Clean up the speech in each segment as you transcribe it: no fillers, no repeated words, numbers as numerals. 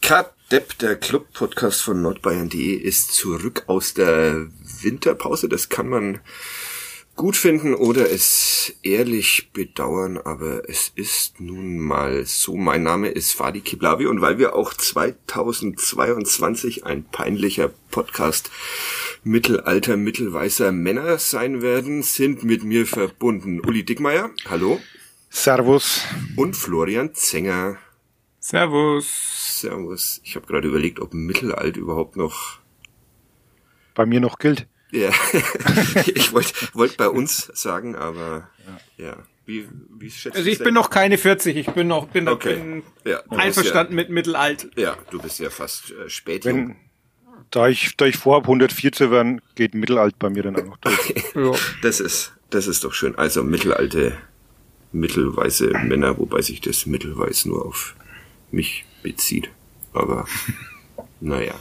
Kadepp, der Club-Podcast von nordbayern.de, ist zurück aus der Winterpause. Das kann man gut finden oder es ehrlich bedauern, aber es ist nun mal so. Mein Name ist Fadi Kiblavi und weil wir auch 2022 ein peinlicher Podcast mittelalter, mittelweißer Männer sein werden, sind mit mir verbunden Uli Dickmeyer, hallo. Servus. Und Florian Zenger. Servus. Servus. Ich habe gerade überlegt, ob Mittelalt überhaupt noch bei mir noch gilt. Ja, ich wollte bei uns sagen, aber ja. Wie schätzt du? Also ich bin noch keine 40, ich bin okay. Einverstanden mit Mittelalt. Ja, du bist ja fast Spätjung. Da ich vorhabe, 104 zu werden, geht Mittelalt bei mir dann auch noch durch. Okay. Ja. Das ist doch schön. Also mittelalte, mittelweiße Männer, wobei sich das Mittelweiß nur auf mich bezieht. Aber naja.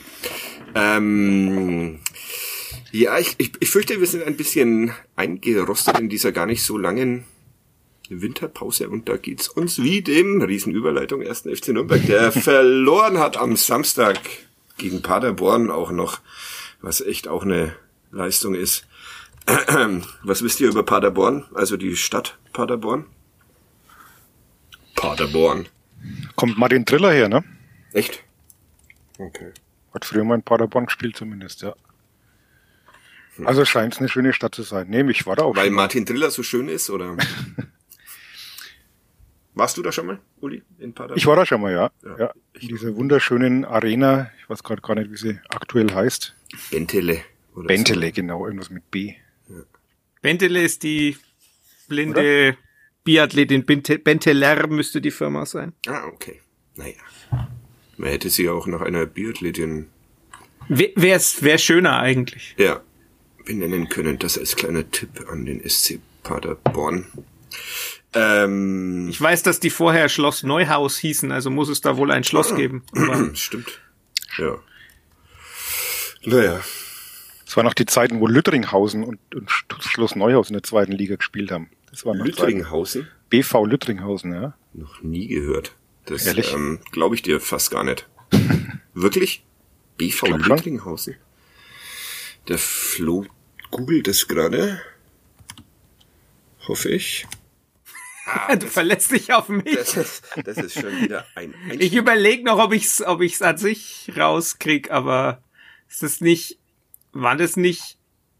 Ja, ich fürchte, wir sind ein bisschen eingerostet in dieser gar nicht so langen Winterpause und da geht's uns wie dem Riesenüberleitung 1. FC Nürnberg, der verloren hat am Samstag gegen Paderborn auch noch, was echt auch eine Leistung ist. Was wisst ihr über Paderborn, also die Stadt Paderborn? Paderborn. Kommt Martin Triller her, ne? Echt? Okay. Hat früher mal in Paderborn gespielt zumindest, ja. Also scheint es eine schöne Stadt zu sein. Nee, ich war da auch. Weil Martin Triller so schön ist, oder? Warst du da schon mal, Uli, in Paderborn? Ich war da schon mal, ja. In dieser wunderschönen Arena, ich weiß gerade gar nicht, wie sie aktuell heißt. Bentele. Oder Bentele, so. Genau, irgendwas mit B. Ja. Bentele ist die blinde Biathletin. Benteler müsste die Firma sein. Ah, okay. Naja. Man hätte sie auch nach einer Biathletin... Wär schöner eigentlich. Ja. Benennen können. Das als kleiner Tipp an den SC Paderborn. Ich weiß, dass die vorher Schloss Neuhaus hießen, also muss es da wohl ein Schloss geben. Stimmt. Ja. Naja. Es waren noch die Zeiten, wo Lüttringhausen und Schloss Neuhaus in der zweiten Liga gespielt haben. Das war noch Lüttringhausen? BV Lüttringhausen, ja. Noch nie gehört. Das ehrlich? Glaube ich dir fast gar nicht. Wirklich? BV Lüttringhausen? Der Flo googelt es gerade. Hoffe ich. Du verlässt dich auf mich. Das ist schon wieder ein Einstieg. Ich überlege noch, ob ich's an sich rauskrieg, aber ist das nicht, war das nicht,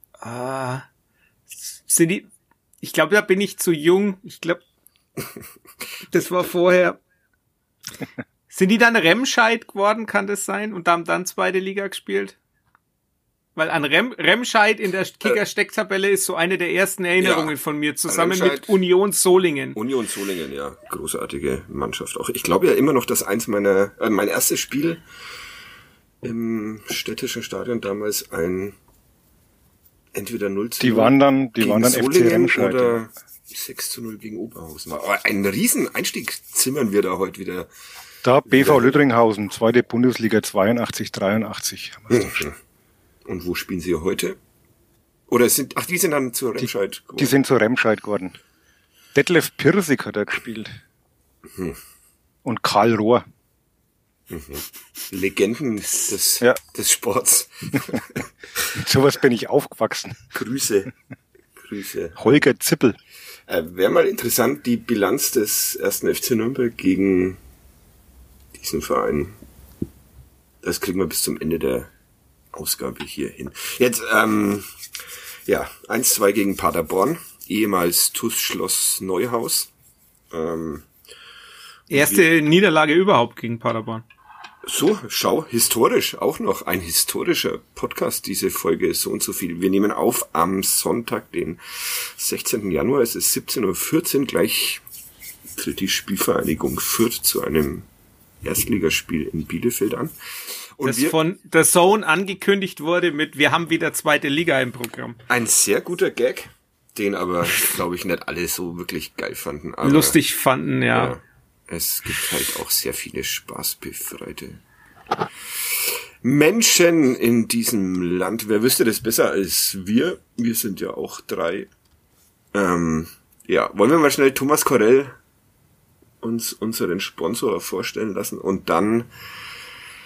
sind die, ich glaube, da bin ich zu jung. Ich glaube, das war vorher. Sind die dann Remscheid geworden, kann das sein? Und haben dann zweite Liga gespielt? Weil an Remscheid in der Kicker-Stecktabelle ist so eine der ersten Erinnerungen von mir, zusammen mit Union Solingen. Union Solingen, ja. Großartige Mannschaft auch. Ich glaube ja immer noch, dass mein erstes Spiel im städtischen Stadion damals entweder 0-0 Die waren dann FC Remscheid. Oder 6-0 gegen Oberhausen war. Aber einen riesen Einstieg zimmern wir da heute wieder. Da BV Lüttringhausen, zweite Bundesliga 82, 83. Und wo spielen sie heute? Oder die sind dann zu Remscheid geworden? Die sind zu Remscheid geworden. Detlef Pirsig hat er gespielt. Und Karl Rohr. Legenden des Sports. Mit sowas bin ich aufgewachsen. Grüße. Holger Zippel. Wäre mal interessant, die Bilanz des 1. FC Nürnberg gegen diesen Verein. Das kriegen wir bis zum Ende der Ausgabe hier hin. Jetzt, 1-2 gegen Paderborn, ehemals TuS Schloss Neuhaus. Erste Niederlage überhaupt gegen Paderborn. So, schau, historisch auch noch. Ein historischer Podcast, diese Folge ist so und so viel. Wir nehmen auf am Sonntag, den 16. Januar. Es ist 17:14 Uhr. Gleich tritt die Spielvereinigung Fürth zu einem Erstligaspiel in Bielefeld an. Und das von The Zone angekündigt wurde mit, wir haben wieder zweite Liga im Programm. Ein sehr guter Gag, den aber, glaube ich, nicht alle so wirklich geil fanden. Aber, lustig fanden, ja. Es gibt halt auch sehr viele spaßbefreite Menschen in diesem Land. Wer wüsste das besser als wir? Wir sind ja auch 3. Wollen wir mal schnell Thomas Korell uns unseren Sponsor vorstellen lassen und dann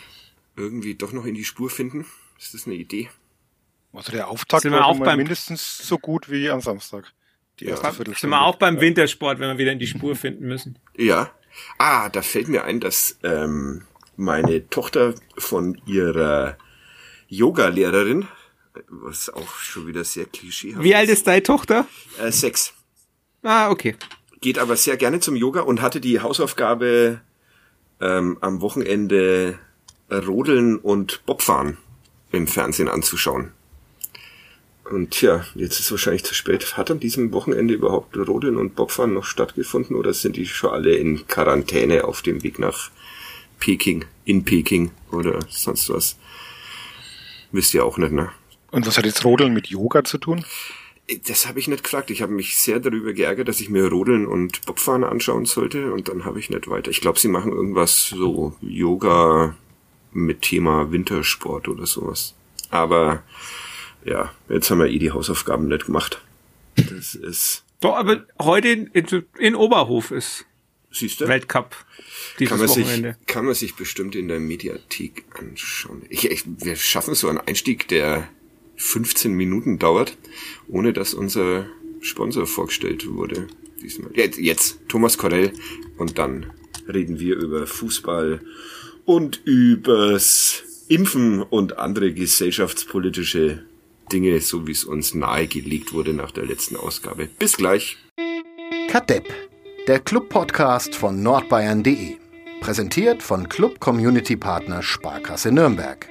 irgendwie doch noch in die Spur finden? Ist das eine Idee? Also der Auftakt Sind wir war auch schon mal beim- mindestens so gut wie am Samstag. Die erste Sind Viertelstunde. wir auch beim Wintersport, wenn wir wieder in die Spur finden müssen. Ja. Da fällt mir ein, dass meine Tochter von ihrer Yoga-Lehrerin, was auch schon wieder sehr klischeehaft Wie alt ist deine Tochter? 6. Ah, okay. Geht aber sehr gerne zum Yoga und hatte die Hausaufgabe, am Wochenende Rodeln und Bobfahren im Fernsehen anzuschauen. Und tja, jetzt ist es wahrscheinlich zu spät. Hat an diesem Wochenende überhaupt Rodeln und Bobfahren noch stattgefunden oder sind die schon alle in Quarantäne auf dem Weg nach Peking, in Peking oder sonst was? Wisst ihr auch nicht, ne? Und was hat jetzt Rodeln mit Yoga zu tun? Das habe ich nicht gefragt. Ich habe mich sehr darüber geärgert, dass ich mir Rodeln und Bobfahren anschauen sollte und dann habe ich nicht weiter. Ich glaube, sie machen irgendwas so Yoga mit Thema Wintersport oder sowas. Aber ja, jetzt haben wir die Hausaufgaben nicht gemacht. Das ist... Doch, aber heute in Oberhof ist Siehst du? Weltcup dieses Wochenende. Kann man sich bestimmt in der Mediathek anschauen. Wir schaffen so einen Einstieg, der 15 Minuten dauert, ohne dass unser Sponsor vorgestellt wurde. Diesmal. Jetzt Thomas Korell und dann reden wir über Fußball und übers Impfen und andere gesellschaftspolitische Dinge, so wie es uns nahegelegt wurde nach der letzten Ausgabe. Bis gleich. Kadepp, der Club-Podcast von nordbayern.de. Präsentiert von Club-Community-Partner Sparkasse Nürnberg.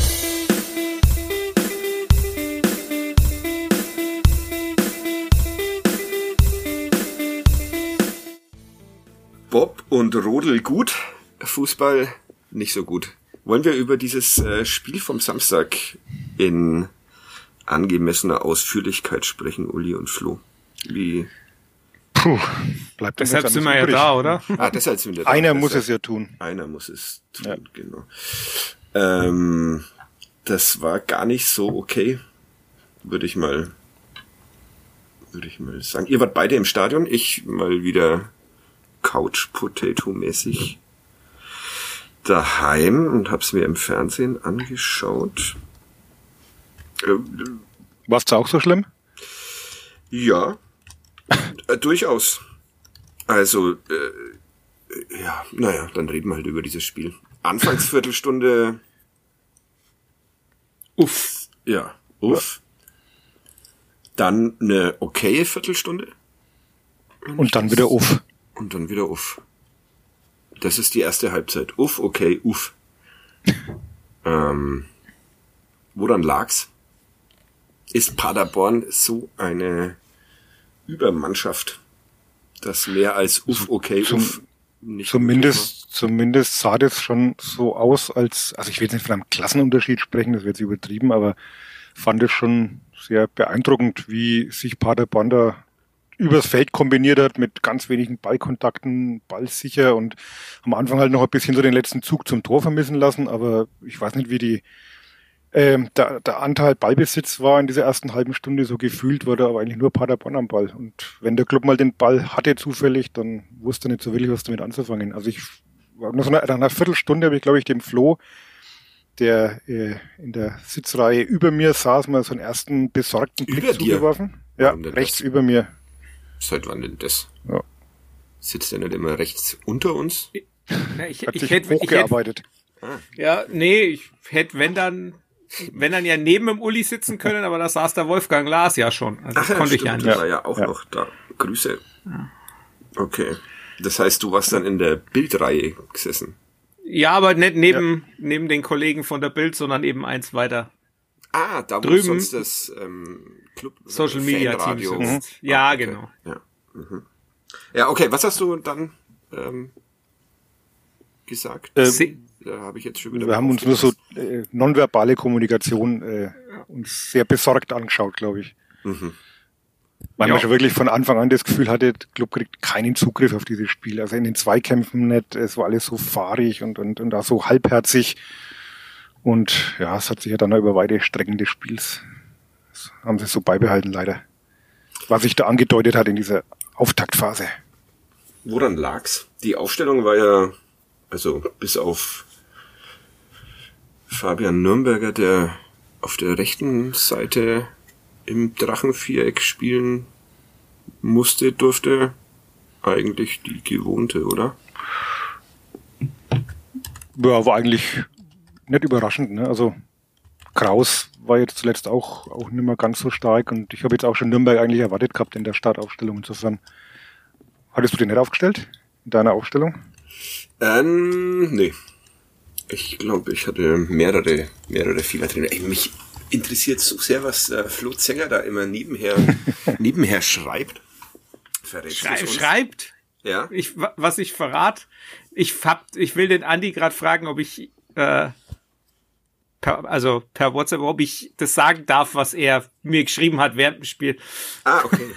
Bob und Rodel gut, Fußball nicht so gut. Wollen wir über dieses Spiel vom Samstag in angemessener Ausführlichkeit sprechen, Uli und Flo? Wie? Puh, bleibt uns Deshalb nichts sind wir ja anderes da, übrig. oder? Deshalb sind wir da. Einer muss es ja tun. Einer muss es tun, Ja. genau. Das war gar nicht so okay, würde ich mal sagen. Ihr wart beide im Stadion, ich mal wieder Couch-Potato-mäßig daheim und hab's mir im Fernsehen angeschaut. War's da auch so schlimm? Ja, durchaus. Also, ja, naja, dann reden wir halt über dieses Spiel. Anfangsviertelstunde, Uff. ja, uff. Dann eine okaye Viertelstunde. Und dann wieder uff. Und dann wieder uff. Das ist die erste Halbzeit. Uff, okay, uff. Woran lag's? Ist Paderborn so eine Übermannschaft, dass mehr als uff, okay, uff nicht Zumindest sah das schon so aus, also ich will jetzt nicht von einem Klassenunterschied sprechen, das wird jetzt übertrieben, aber fand es schon sehr beeindruckend, wie sich Paderborn da übers Feld kombiniert hat mit ganz wenigen Ballkontakten, ballsicher und am Anfang halt noch ein bisschen so den letzten Zug zum Tor vermissen lassen, aber ich weiß nicht, wie der Anteil Ballbesitz war in dieser ersten halben Stunde, so gefühlt war da aber eigentlich nur Paderborn am Ball. Und wenn der Club mal den Ball hatte zufällig, dann wusste er nicht so wirklich, was damit anzufangen. Also ich war nach einer Viertelstunde habe ich, glaube ich, dem Flo, der in der Sitzreihe über mir saß, mal so einen ersten besorgten Blick Über dir? zugeworfen. Ja, Warum denn rechts das? über mir. Seit wann denn das? Ja. Sitzt der nicht immer rechts unter uns? Na, ich Hat sich hätte, hochgearbeitet. ja, nee, ich hätte, wenn dann ja neben dem Uli sitzen können, aber da saß der Wolfgang Lars ja schon. Also das konnte ich ja stimmt, nicht. der war ja auch Ja. noch da. Grüße. Okay. Das heißt, du warst dann in der Bildreihe gesessen. Ja, aber nicht neben den Kollegen von der Bild, sondern eben eins weiter. Da wo Drüben sonst das Club Social Media Team Fanradio. sitzt. Ja, okay. genau. Ja. Mhm. Ja, okay. Was hast du dann gesagt? Da habe ich jetzt schon wieder. Wir haben uns nur so nonverbale Kommunikation uns sehr besorgt angeschaut, glaube ich. Mhm. Weil Ja. man schon wirklich von Anfang an das Gefühl hatte, der Club kriegt keinen Zugriff auf dieses Spiel. Also in den Zweikämpfen nicht, es war alles so fahrig und auch so halbherzig. Und ja, es hat sich ja dann auch über weite Strecken des Spiels, das haben sie so beibehalten leider. Was sich da angedeutet hat in dieser Auftaktphase. Woran lag's? Die Aufstellung war ja, also bis auf Fabian Nürnberger, der auf der rechten Seite im Drachenviereck spielen durfte, eigentlich die gewohnte, oder? Ja, war eigentlich nicht überraschend, ne? Also Kraus war jetzt zuletzt auch nicht mehr ganz so stark und ich habe jetzt auch schon Nürnberg eigentlich erwartet gehabt in der Startaufstellung. Insofern, hattest du den nicht aufgestellt in deiner Aufstellung? Nee. Ich glaube, ich hatte mehrere Fehler drin. Mich interessiert so sehr, was Flo Zenger da immer nebenher schreibt. Schreibt? Ja. Was ich verrate, ich will den Andi gerade fragen, ob ich per WhatsApp, ob ich das sagen darf, was er mir geschrieben hat während dem Spiel. Ah, okay.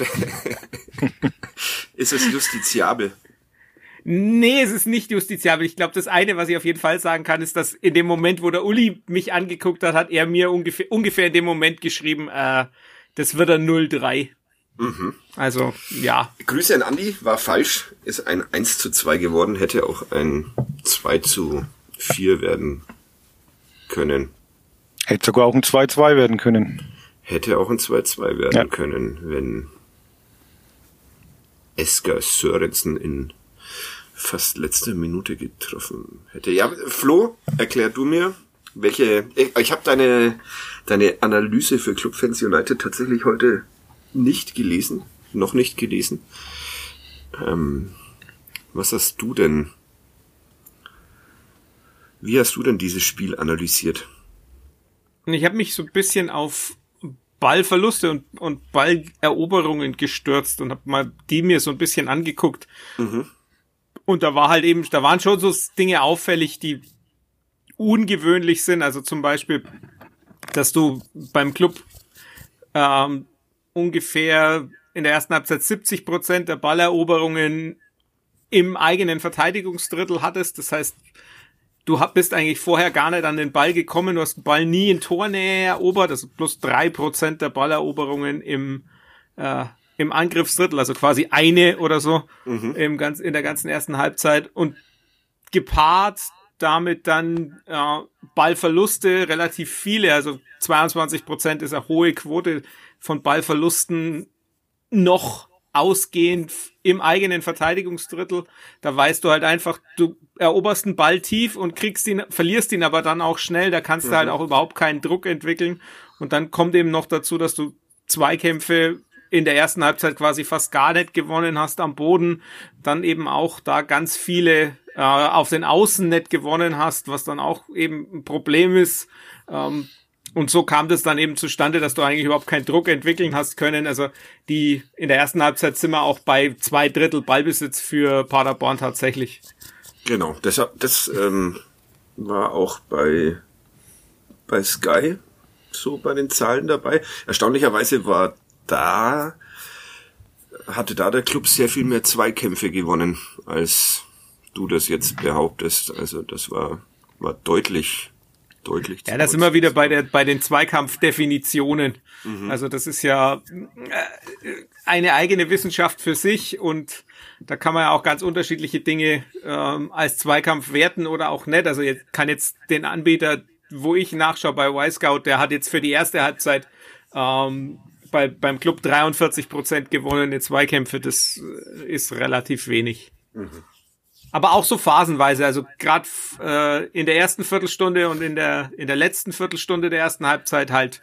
Ist es justiziabel? Nee, es ist nicht justiziabel. Ich glaube, das eine, was ich auf jeden Fall sagen kann, ist, dass in dem Moment, wo der Uli mich angeguckt hat er mir ungefähr in dem Moment geschrieben, das wird ein 0-3. Mhm. Also, ja. Grüße an Andi, war falsch. Ist ein 1:2 geworden, hätte auch ein 2:4 werden können. Hätte sogar auch ein 2-2 werden können. Hätte auch ein 2:2 werden können, wenn Esker Sörensen in fast letzter Minute getroffen hätte. Ja, Flo, erklär du mir, ich habe deine Analyse für Clubfans United tatsächlich heute noch nicht gelesen. Was hast du denn? Wie hast du denn dieses Spiel analysiert? Ich habe mich so ein bisschen auf Ballverluste und Balleroberungen gestürzt und habe mal die mir so ein bisschen angeguckt. Mhm. Und da waren schon so Dinge auffällig, die ungewöhnlich sind. Also zum Beispiel, dass du beim Club ungefähr in der ersten Halbzeit 70% der Balleroberungen im eigenen Verteidigungsdrittel hattest. Das heißt, du bist eigentlich vorher gar nicht an den Ball gekommen, du hast den Ball nie in Tornähe erobert, also plus 3% der Balleroberungen im Angriffsdrittel, also quasi eine oder so in der ganzen ersten Halbzeit und gepaart damit dann Ballverluste relativ viele, also 22% ist eine hohe Quote von Ballverlusten noch ausgehend im eigenen Verteidigungsdrittel. Da weißt du halt einfach, du eroberst einen Ball tief und verlierst ihn aber dann auch schnell, da kannst du halt auch überhaupt keinen Druck entwickeln und dann kommt eben noch dazu, dass du Zweikämpfe in der ersten Halbzeit quasi fast gar nicht gewonnen hast am Boden, dann eben auch da ganz viele auf den Außen nicht gewonnen hast, was dann auch eben ein Problem ist. Und so kam das dann eben zustande, dass du eigentlich überhaupt keinen Druck entwickeln hast können. Also in der ersten Halbzeit sind wir auch bei 2/3 Ballbesitz für Paderborn tatsächlich. Genau, das war auch bei Sky so bei den Zahlen dabei. Erstaunlicherweise hatte der Club sehr viel mehr Zweikämpfe gewonnen, als du das jetzt behauptest. Also das war deutlich. Ja, da sind wir wieder bei den Zweikampfdefinitionen. Mhm. Also das ist ja eine eigene Wissenschaft für sich und da kann man ja auch ganz unterschiedliche Dinge als Zweikampf werten oder auch nicht. Also kann jetzt den Anbieter, wo ich nachschaue bei Y-Scout, der hat jetzt für die erste Halbzeit beim Club 43% gewonnene Zweikämpfe. Das ist relativ wenig. Mhm. Aber auch so phasenweise, also gerade in der ersten Viertelstunde und in der letzten Viertelstunde der ersten Halbzeit halt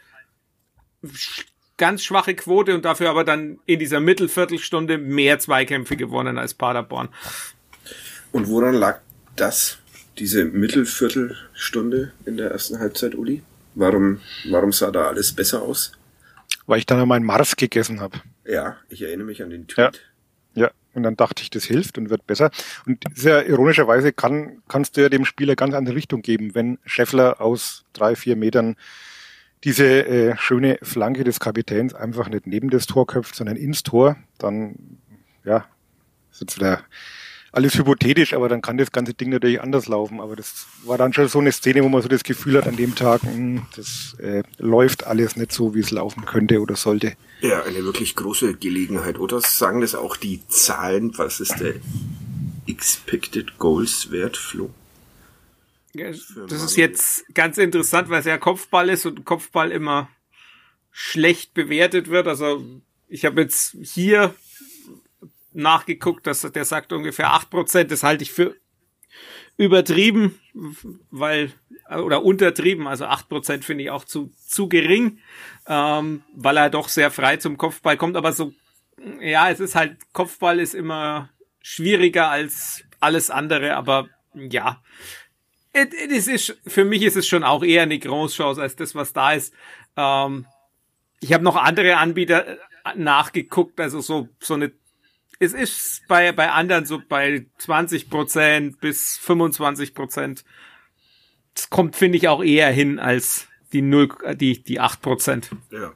ganz schwache Quote und dafür aber dann in dieser Mittelviertelstunde mehr Zweikämpfe gewonnen als Paderborn. Und woran lag das, diese Mittelviertelstunde in der ersten Halbzeit, Uli? Warum sah da alles besser aus? Weil ich dann einmal einen Mars gegessen habe. Ja, ich erinnere mich an den Tweet. Ja, und dann dachte ich, das hilft und wird besser. Und sehr ironischerweise kannst du ja dem Spieler ganz andere Richtung geben, wenn Scheffler aus 3-4 Metern diese schöne Flanke des Kapitäns einfach nicht neben das Tor köpft, sondern ins Tor, dann, ja, ist jetzt wieder alles hypothetisch, aber dann kann das ganze Ding natürlich anders laufen. Aber das war dann schon so eine Szene, wo man so das Gefühl hat an dem Tag, das läuft alles nicht so, wie es laufen könnte oder sollte. Ja, eine wirklich große Gelegenheit. Oder sagen das auch die Zahlen? Was ist der Expected Goals Wert, Flo? Das ist jetzt ganz interessant, weil es ja Kopfball ist und Kopfball immer schlecht bewertet wird. Also ich habe jetzt hier nachgeguckt, dass der sagt ungefähr 8%. Das halte ich für übertrieben, oder untertrieben. Also 8% finde ich auch zu gering, weil er doch sehr frei zum Kopfball kommt. Aber so, ja, es ist halt, Kopfball ist immer schwieriger als alles andere. Aber ja, für mich ist es schon auch eher eine Großchance als das, was da ist. Ich habe noch andere Anbieter nachgeguckt, also so eine, es ist bei anderen so bei 20% bis 25%. Das kommt, finde ich, auch eher hin als die 8%. Ja.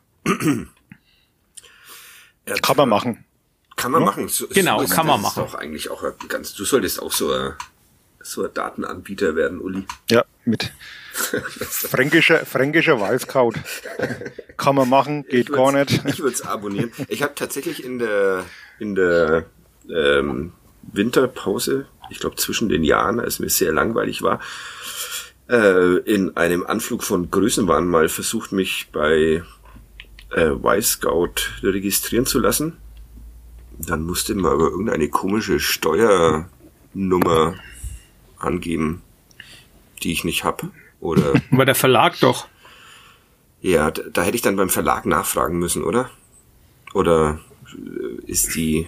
Kann man machen. Kann man machen. Genau, kann man machen. Ist doch eigentlich auch du solltest auch so ein Datenanbieter werden, Uli. Ja, mit fränkischer Weißkraut. Kann man machen, geht gar nicht. Ich würde es abonnieren. Ich habe tatsächlich in der Winterpause, ich glaube zwischen den Jahren, als mir sehr langweilig war, in einem Anflug von Größenwahn mal versucht, mich bei Y-Scout registrieren zu lassen. Dann musste man aber irgendeine komische Steuernummer angeben, die ich nicht hab. Oder aber der Verlag doch. Ja, da hätte ich dann beim Verlag nachfragen müssen, oder? Oder ist die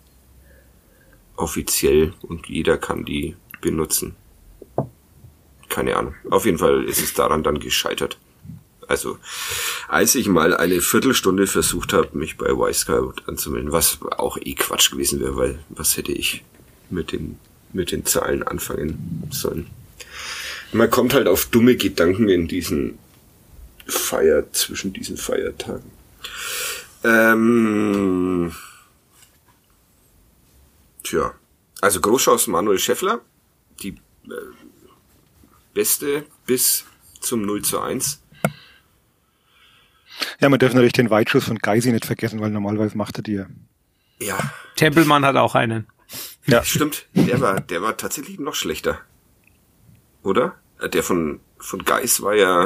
offiziell und jeder kann die benutzen? Keine Ahnung. Auf jeden Fall ist es daran dann gescheitert. Also, als ich mal eine Viertelstunde versucht habe, mich bei Y-Scout anzumelden, was auch Quatsch gewesen wäre, weil was hätte ich mit den Zahlen anfangen sollen? Man kommt halt auf dumme Gedanken in diesen zwischen diesen Feiertagen. Also Großchance Manuel Schäffler, die beste bis zum 0:1. Ja, man darf natürlich den Weitschuss von Geisi nicht vergessen, weil normalerweise macht er die ja. Ja. Tempelmann hat auch einen. Ja. Stimmt, der war tatsächlich noch schlechter. Oder? Der von Geis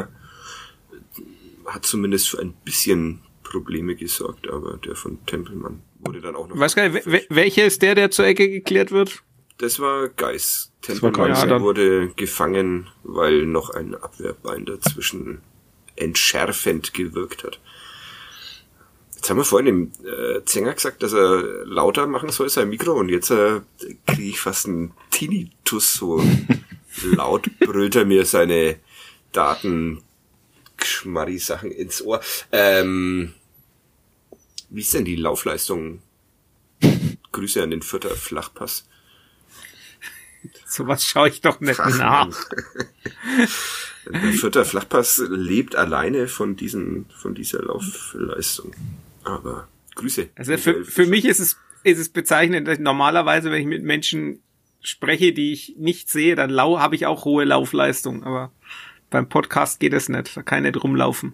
hat zumindest für ein bisschen Probleme gesorgt, aber der von Tempelmann wurde dann auch noch... Weiß gar nicht, welcher ist der zur Ecke geklärt wird? Das war Geis. Tempelmann wurde gefangen, weil noch ein Abwehrbein dazwischen entschärfend gewirkt hat. Jetzt haben wir vorhin dem Zenger gesagt, dass er lauter machen soll, sein Mikro, und jetzt kriege ich fast einen Tinnitus, so laut brüllt er mir seine Daten-Schmarri-Sachen ins Ohr. Wie ist denn die Laufleistung? Grüße an den Fürther Flachpass. Sowas schaue ich doch nicht nach. Der Fürther Flachpass lebt alleine von dieser Laufleistung. Aber Grüße. Also für mich ist es bezeichnend, dass normalerweise, wenn ich mit Menschen spreche, die ich nicht sehe, dann habe ich auch hohe Laufleistung. Aber beim Podcast geht es nicht. Da kann ich nicht rumlaufen.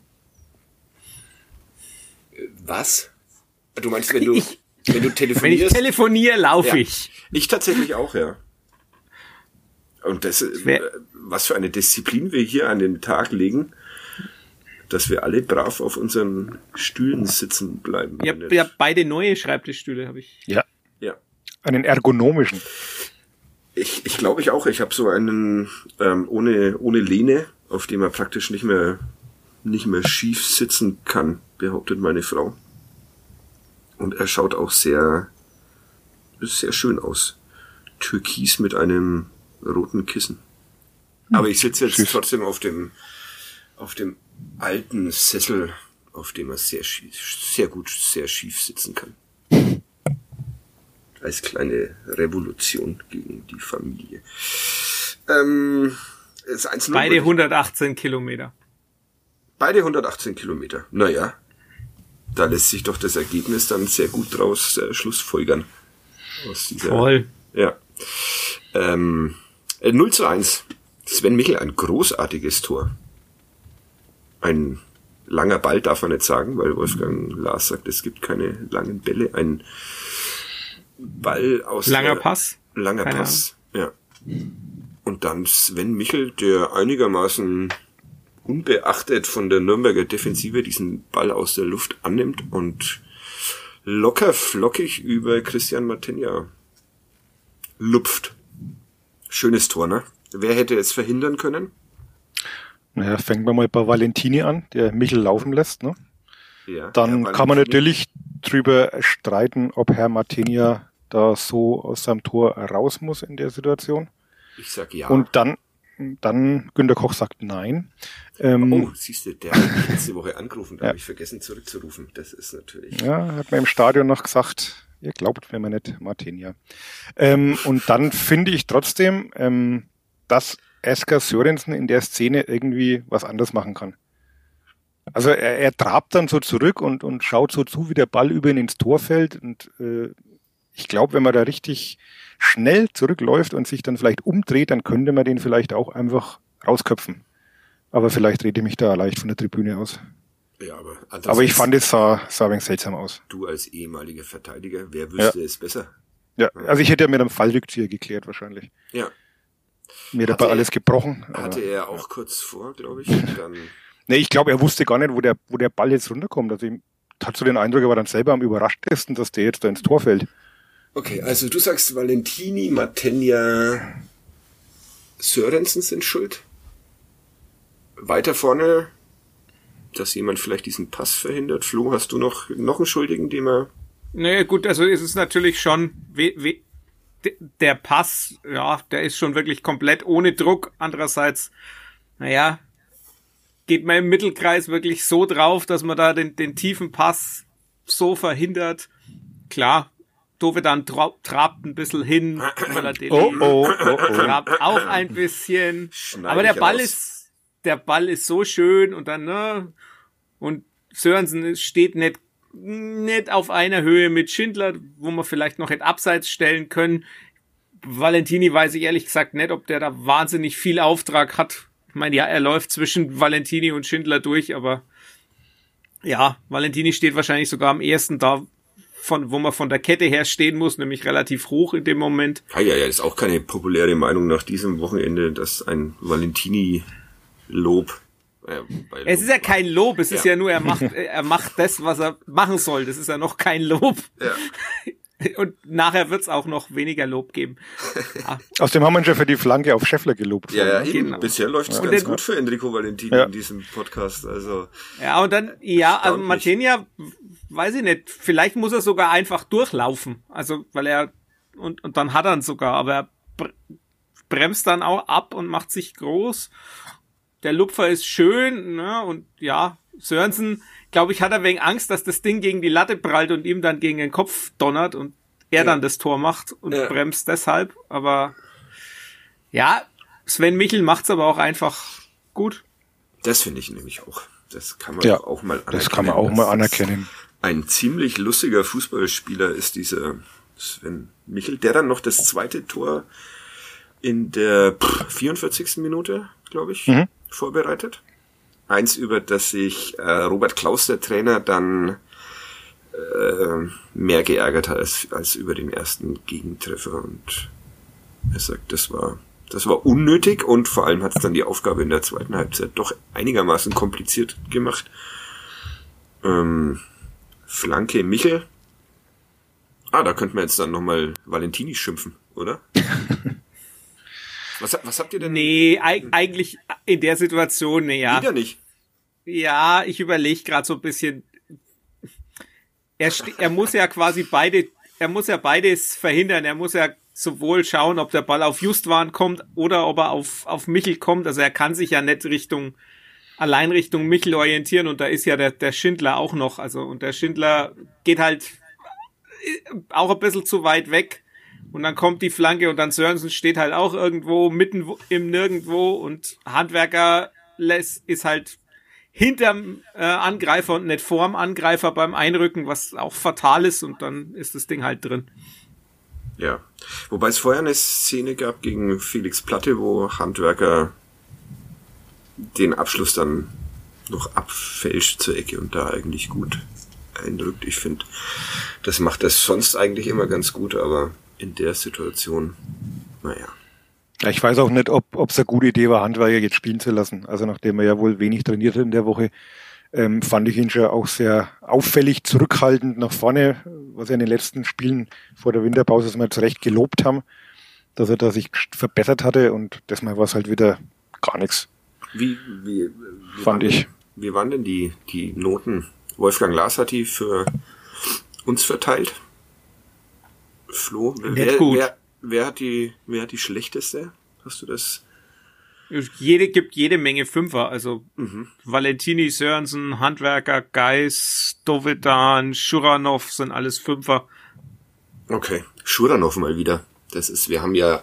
Was? Du meinst, wenn du telefonierst? Wenn ich telefoniere, laufe ich. Ich tatsächlich auch, ja. Und was für eine Disziplin wir hier an den Tag legen, dass wir alle brav auf unseren Stühlen sitzen bleiben. Ja, beide neue Schreibtischstühle habe ich. Ja. Ja. Einen ergonomischen. Ich glaube ich auch. Ich habe so einen ohne Lehne, auf dem man praktisch nicht mehr schief sitzen kann, behauptet meine Frau. Und er schaut auch sehr schön aus. Türkis mit einem roten Kissen. Aber ich sitze jetzt trotzdem auf dem alten Sessel, auf dem man sehr gut, sehr schief sitzen kann. Als kleine Revolution gegen die Familie. Beide 118 Kilometer. Beide 118 Kilometer. Naja, da lässt sich doch das Ergebnis dann sehr gut draus schlussfolgern. Voll. Ja. 0:1. Sven Michel, ein großartiges Tor. Ein langer Ball darf man nicht sagen, weil Wolfgang Lars sagt, es gibt keine langen Bälle. Ein Ball aus... Langer Pass? Langer Pass, ja. Und dann Sven Michel, der einigermaßen unbeachtet von der Nürnberger Defensive diesen Ball aus der Luft annimmt und locker flockig über Christian Martinia lupft. Schönes Tor, ne? Wer hätte es verhindern können? Naja, fangen wir mal bei Valentini an, der Michel laufen lässt, ne? Ja, Dann Herr kann man Valentini. natürlich drüber streiten, ob Herr Martinia da so aus seinem Tor raus muss in der Situation. Ich sag ja. Und dann Günter Koch sagt nein. Oh, siehst du, der hat mich letzte Woche angerufen, da Ja. habe ich vergessen zurückzurufen. Das ist natürlich... Ja, hat man im Stadion noch gesagt, ihr glaubt mir nicht, Martinia. Und dann finde ich trotzdem, dass Esker Sörensen in der Szene irgendwie was anderes machen kann. Also er trabt dann so zurück und schaut so zu, wie der Ball über ihn ins Tor fällt. Und ich glaube, wenn man da richtig schnell zurückläuft und sich dann vielleicht umdreht, dann könnte man den vielleicht auch einfach rausköpfen. Aber vielleicht rede ich mich da leicht von der Tribüne aus. Ja, aber Aber ich fand, es sah ein wenig seltsam aus. Du als ehemaliger Verteidiger, wer wüsste es besser? Ja, also ich hätte ja mit einem Fallrückzieher geklärt wahrscheinlich. Ja. Mir Hatte dabei er- alles gebrochen. Hatte er auch kurz vor, glaube ich. Dann Nee, ich glaube, er wusste gar nicht, wo der Ball jetzt runterkommt. Also ihm hat so den Eindruck, er war dann selber am überraschtesten, dass der jetzt da ins Tor fällt. okay, also du sagst, Valentini, Martinia, Sörensen sind schuld. Weiter vorne, dass jemand vielleicht diesen Pass verhindert. Flo, hast du noch einen Schuldigen, den wir... Nee, gut, also ist es natürlich schon, der Pass, ja, der ist schon wirklich komplett ohne Druck. Andererseits, naja, geht man im Mittelkreis wirklich so drauf, dass man da den tiefen Pass so verhindert. Klar, Dove dann trabt ein bisschen hin, Balotelli Oh. trabt auch ein bisschen. Schneid Aber der ich Ball raus. ist so schön und dann, ne, und Sörensen steht nicht auf einer Höhe mit Schindler, wo man vielleicht noch hätte abseits stellen können. Valentini weiß ich ehrlich gesagt nicht, ob der da wahnsinnig viel Auftrag hat. Ich meine, ja, er läuft zwischen Valentini und Schindler durch, aber ja, Valentini steht wahrscheinlich sogar am ersten da, wo man von der Kette her stehen muss, nämlich relativ hoch in dem Moment. Ja, ist auch keine populäre Meinung nach diesem Wochenende, dass ein Valentini-Lob... Es ist ja kein Lob, es ist Ja. ja nur, er macht das, was er machen soll. Das ist ja noch kein Lob. Ja. Und nachher wird's auch noch weniger Lob geben. Ja. Außerdem haben wir ihn schon für die Flanke auf Scheffler gelobt. Ja, eben. Genau. Bisher läuft es Und ganz den- gut für Enrico Valentini Ja. in diesem Podcast. Also Ja, und dann, ja, also Erstaunlich. Martinia, weiß ich nicht, vielleicht muss er sogar einfach durchlaufen. Also, weil er, und dann hat er ihn sogar, aber er bremst dann auch ab und macht sich groß. Der Lupfer ist schön, ne, und ja, Sörensen, glaube ich, hat er wegen Angst, dass das Ding gegen die Latte prallt und ihm dann gegen den Kopf donnert und er dann das Tor macht und Ja. bremst deshalb. Aber ja, Sven Michel macht's aber auch einfach gut. das finde ich nämlich auch. Das kann man Ja, doch auch mal anerkennen. das kann man auch dass mal das anerkennen. Ein ziemlich lustiger Fußballspieler ist dieser Sven Michel, der dann noch das zweite Tor in der 44. Minute, glaube ich, vorbereitet. Eins, über das sich Robert Klaus, der Trainer, dann mehr geärgert hat als über den ersten Gegentreffer. Und er sagt, das war unnötig und vor allem hat es dann die Aufgabe in der zweiten Halbzeit doch einigermaßen kompliziert gemacht. Flanke Michel. Da könnten wir jetzt dann nochmal Valentini schimpfen, oder? Was habt ihr denn? Nee, eigentlich in der Situation, nee, ja. Wieder nicht. Ja, ich überlege gerade so ein bisschen. Er muss ja quasi beides verhindern. Er muss ja sowohl schauen, ob der Ball auf Justwan kommt oder ob er auf Michel kommt. Also er kann sich ja nicht allein Richtung Michel orientieren und da ist ja der Schindler auch noch. Also, und der Schindler geht halt auch ein bisschen zu weit weg. Und dann kommt die Flanke und dann Sörensen steht halt auch irgendwo mitten im Nirgendwo und Handwerker ist halt hinterm Angreifer und nicht vorm Angreifer beim Einrücken, was auch fatal ist und dann ist das Ding halt drin. Ja. Wobei es vorher eine Szene gab gegen Felix Platte, wo Handwerker den Abschluss dann noch abfälscht zur Ecke und da eigentlich gut eindrückt. Ich finde, das macht das sonst eigentlich immer ganz gut, aber in der Situation, naja. Ja, ich weiß auch nicht, ob es eine gute Idee war, Handwerker jetzt spielen zu lassen. Also nachdem er ja wohl wenig trainiert hat in der Woche, fand ich ihn schon auch sehr auffällig zurückhaltend nach vorne, was er in den letzten Spielen vor der Winterpause, das wir zu Recht gelobt haben, dass er da sich verbessert hatte, und diesmal war es halt wieder gar nichts. Wie fand ich. Wie waren denn die Noten? Wolfgang Lars hat die für uns verteilt. Flo, wer hat die schlechteste? Hast du das? Gibt jede Menge Fünfer, also Valentini, Sörensen, Handwerker, Geis, Dovedan, Schuranov sind alles Fünfer. Okay, Schuranov mal wieder. Wir haben ja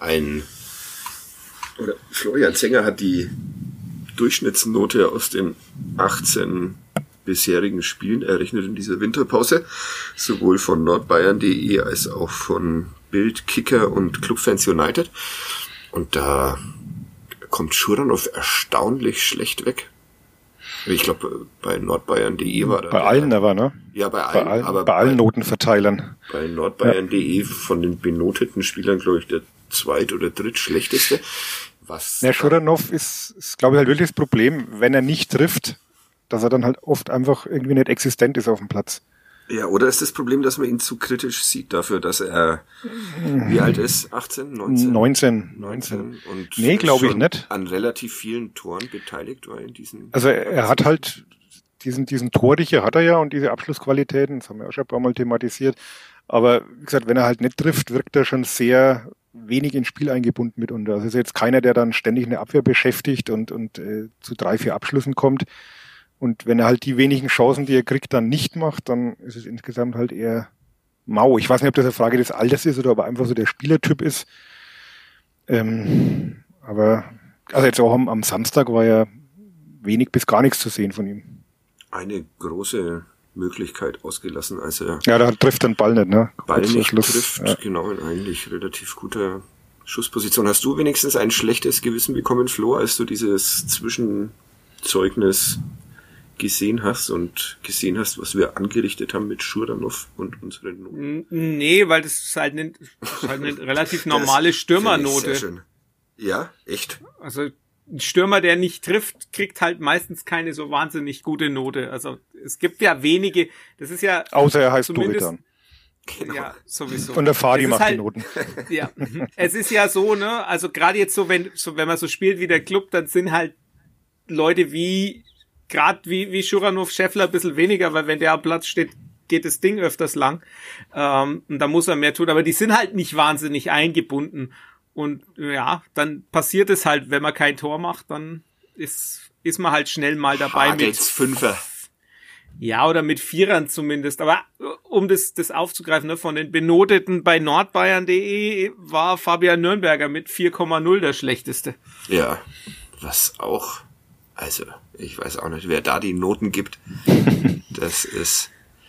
Florian Zenger hat die Durchschnittsnote aus den 18 bisherigen Spielen errechnet in dieser Winterpause, sowohl von nordbayern.de als auch von Bild, Kicker und Clubfans United. Und da kommt Schuranov erstaunlich schlecht weg. Ich glaube, bei nordbayern.de war da... Bei allen aber, ne? Ja, bei allen. Aber bei allen Notenverteilern. Bei nordbayern.de von den benoteten Spielern, glaube ich, der zweit- oder drittschlechteste. Schuranov ist, glaube ich, halt wirklich das Problem, wenn er nicht trifft, dass er dann halt oft einfach irgendwie nicht existent ist auf dem Platz. Ja, oder ist das Problem, dass man ihn zu kritisch sieht dafür, dass er, wie alt ist? 18, 19? 19. Und nee, glaube ich nicht. An relativ vielen Toren beteiligt war in diesen... Also er hat halt diesen Torrichter hat er ja, und diese Abschlussqualitäten, das haben wir auch schon ein paar Mal thematisiert. Aber wie gesagt, wenn er halt nicht trifft, wirkt er schon sehr wenig ins Spiel eingebunden mitunter. Also ist jetzt keiner, der dann ständig eine Abwehr beschäftigt und zu 3-4 Abschlüssen kommt. Und wenn er halt die wenigen Chancen, die er kriegt, dann nicht macht, dann ist es insgesamt halt eher mau. Ich weiß nicht, ob das eine Frage des Alters ist oder ob er einfach so der Spielertyp ist. Aber also jetzt auch am Samstag war ja wenig bis gar nichts zu sehen von ihm. Eine große Möglichkeit ausgelassen, als er... Ja, da trifft den Ball nicht, ne? Ball nicht trifft, ja. Genau, in eigentlich relativ guter Schussposition. Hast du wenigstens ein schlechtes Gewissen bekommen, Flo, als du dieses Zwischenzeugnis gesehen hast, was wir angerichtet haben mit Schuranov und unseren Noten? Nee, weil das ist halt eine relativ normale Stürmernote. Sehr schön. Ja, echt? Also ein Stürmer, der nicht trifft, kriegt halt meistens keine so wahnsinnig gute Note. Also es gibt ja wenige, das ist ja... Außer er heißt Dovedan. Genau. Ja, sowieso. Und der Fadi macht die Noten. Ja, es ist ja so, ne, also gerade jetzt so, wenn man so spielt wie der Club, dann sind halt Leute wie Schuranov, Scheffler ein bisschen weniger, weil wenn der am Platz steht, geht das Ding öfters lang. Und da muss er mehr tun, aber die sind halt nicht wahnsinnig eingebunden. Und ja, dann passiert es halt, wenn man kein Tor macht, dann ist man halt schnell mal dabei mit Fünfer. Ja, oder mit Vierern zumindest. Aber um das aufzugreifen, ne, von den Benoteten bei nordbayern.de war Fabian Nürnberger mit 4,0 der schlechteste. Ja, was auch, also ich weiß auch nicht, wer da die Noten gibt. Das ist,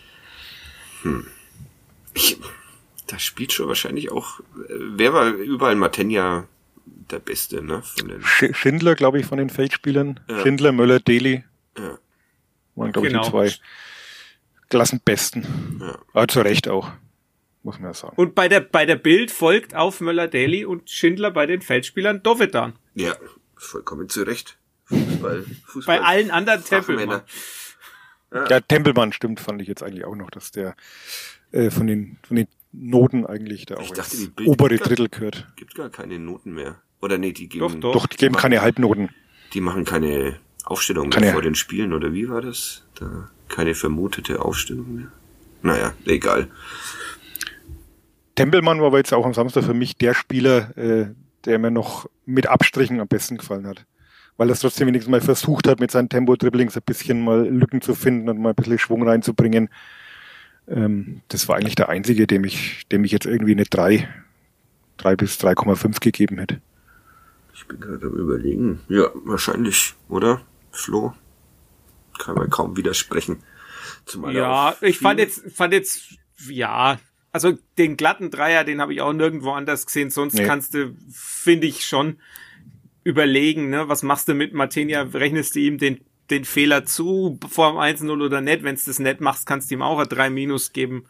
da spielt schon wahrscheinlich auch, wer war überall Matenja der Beste, ne? Von den Schindler, glaube ich, von den Feldspielern. Ja. Schindler, Möller, Deli. Ja. Waren, glaube ich, die zwei Klassenbesten. Ja. Aber zu Recht auch, muss man ja sagen. Und bei der Bild folgt auf Möller, Deli und Schindler bei den Feldspielern Dovedan. Ja, vollkommen zu Recht. Fußball. Bei allen anderen Tempelmann. Ja, Tempelmann stimmt, fand ich jetzt eigentlich auch noch, dass der von den Noten eigentlich da auch ins obere Drittel gehört. Gibt gar keine Noten mehr. Oder nee, die geben... Doch, die geben keine Halbnoten. Die machen keine Aufstellung mehr vor den Spielen, oder wie war das? Da keine vermutete Aufstellung mehr. Naja, egal. Tempelmann war aber jetzt auch am Samstag für mich der Spieler, der mir noch mit Abstrichen am besten gefallen hat. Weil er es trotzdem wenigstens mal versucht hat, mit seinen Tempo-Dribblings ein bisschen mal Lücken zu finden und mal ein bisschen Schwung reinzubringen. Das war eigentlich der einzige, dem ich jetzt irgendwie eine 3 bis 3,5 gegeben hätte. Ich bin gerade am Überlegen. Ja, wahrscheinlich, oder? Flo? Kann man kaum widersprechen. Zumal ja, ich fand jetzt, ja, also den glatten Dreier, den habe ich auch nirgendwo anders gesehen. Sonst kannst du, finde ich, schon überlegen, ne? Was machst du mit Matenja? Rechnest du ihm den Fehler zu vor dem 1-0 oder nicht? Wenn du das nicht machst, kannst du ihm auch ein 3- geben.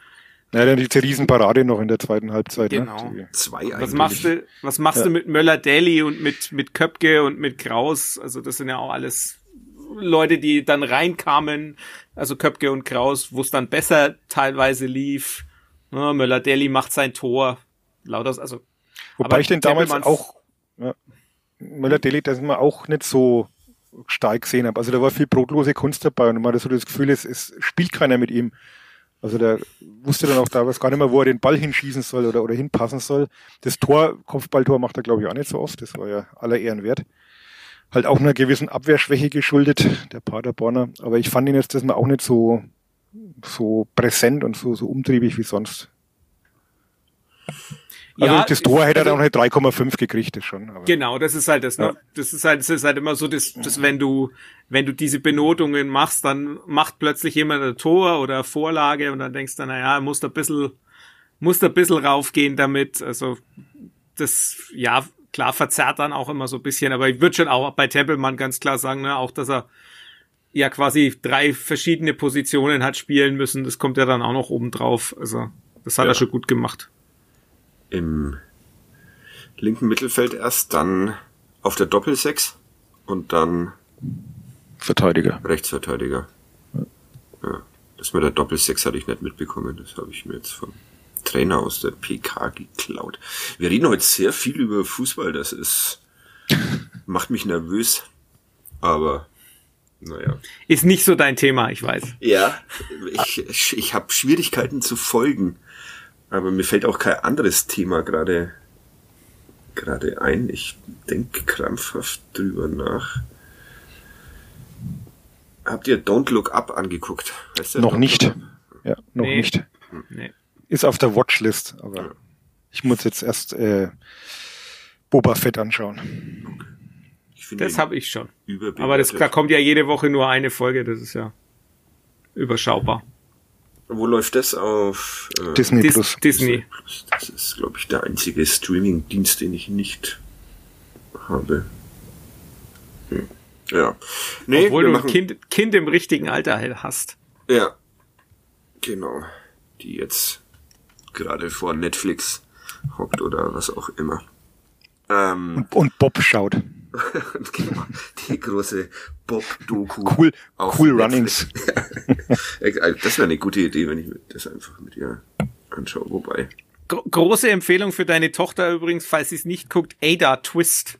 Ja, dann diese Riesenparade noch in der zweiten Halbzeit. Genau. Ne? Zwei Was machst du mit Möller-Daly und mit Köpke und mit Kraus? Also das sind ja auch alles Leute, die dann reinkamen, also Köpke und Kraus, wo es dann besser teilweise lief. Ja, Möller-Daly macht sein Tor. Lauter, also. Wobei ich den damals auch, Möller-Daly, das man auch nicht so stark gesehen habe. Also da war viel brotlose Kunst dabei und man hatte so das Gefühl, es spielt keiner mit ihm. Also der wusste dann auch damals gar nicht mehr, wo er den Ball hinschießen soll oder hinpassen soll. Das Kopfballtor macht er, glaube ich, auch nicht so oft. Das war ja aller Ehren wert. Halt auch einer gewissen Abwehrschwäche geschuldet, der Paderborner. Aber ich fand ihn jetzt das mal auch nicht so präsent und so umtriebig wie sonst. Also ja, das Tor hätte er dann auch eine 3,5 gekriegt, das schon. Aber genau, das ist halt das, ne? Ja. Das ist halt immer so, dass wenn du diese Benotungen machst, dann macht plötzlich jemand ein Tor oder Vorlage und dann denkst du, naja, muss da ein bisschen raufgehen damit. Also, das, ja, klar, verzerrt dann auch immer so ein bisschen, aber ich würde schon auch bei Tempelmann ganz klar sagen, ne, auch, dass er ja quasi 3 verschiedene Positionen hat spielen müssen, das kommt ja dann auch noch oben drauf. Also, das hat er schon gut gemacht. Im linken Mittelfeld erst, dann auf der Doppel-6 und dann Verteidiger. Rechtsverteidiger. Ja, das mit der Doppel-6 hatte ich nicht mitbekommen, das habe ich mir jetzt vom Trainer aus der PK geklaut. Wir reden heute sehr viel über Fußball, macht mich nervös, aber naja. Ist nicht so dein Thema, ich weiß. Ja, ich habe Schwierigkeiten zu folgen. Aber mir fällt auch kein anderes Thema gerade ein. Ich denke krampfhaft drüber nach. Habt ihr Don't Look Up angeguckt? Heißt der noch Don't nicht. Look Up? Ja, noch nicht. Nee. Ist auf der Watchlist, aber ich muss jetzt erst Boba Fett anschauen. Ich finde das habe ich schon. Überbewertet. Aber da kommt ja jede Woche nur eine Folge, das ist ja überschaubar. Wo läuft das auf? Disney Plus. Disney. Das ist, glaube ich, der einzige Streaming-Dienst, den ich nicht habe. Ja. Nee, obwohl du ein Kind im richtigen Alter hast. Ja. Genau. Die jetzt gerade vor Netflix hockt oder was auch immer. Und Bob schaut. Genau, die große Bob-Doku. Cool Runnings. Das wäre eine gute Idee, wenn ich das einfach mit ihr anschaue. Wobei. Große Empfehlung für deine Tochter übrigens, falls sie es nicht guckt, Ada Twist.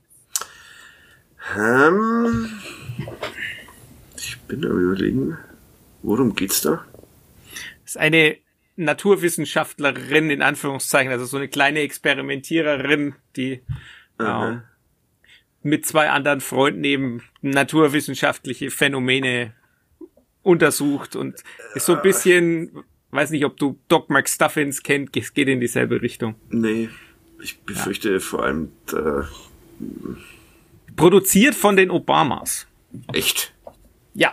Ich bin am Überlegen, worum geht's da? Das ist eine Naturwissenschaftlerin, in Anführungszeichen, also so eine kleine Experimentiererin, die mit 2 anderen Freunden eben naturwissenschaftliche Phänomene untersucht und ist so ein bisschen, weiß nicht, ob du Doc McStuffins kennt, es geht in dieselbe Richtung. Nee, ich befürchte vor allem produziert von den Obamas. Echt? Ja.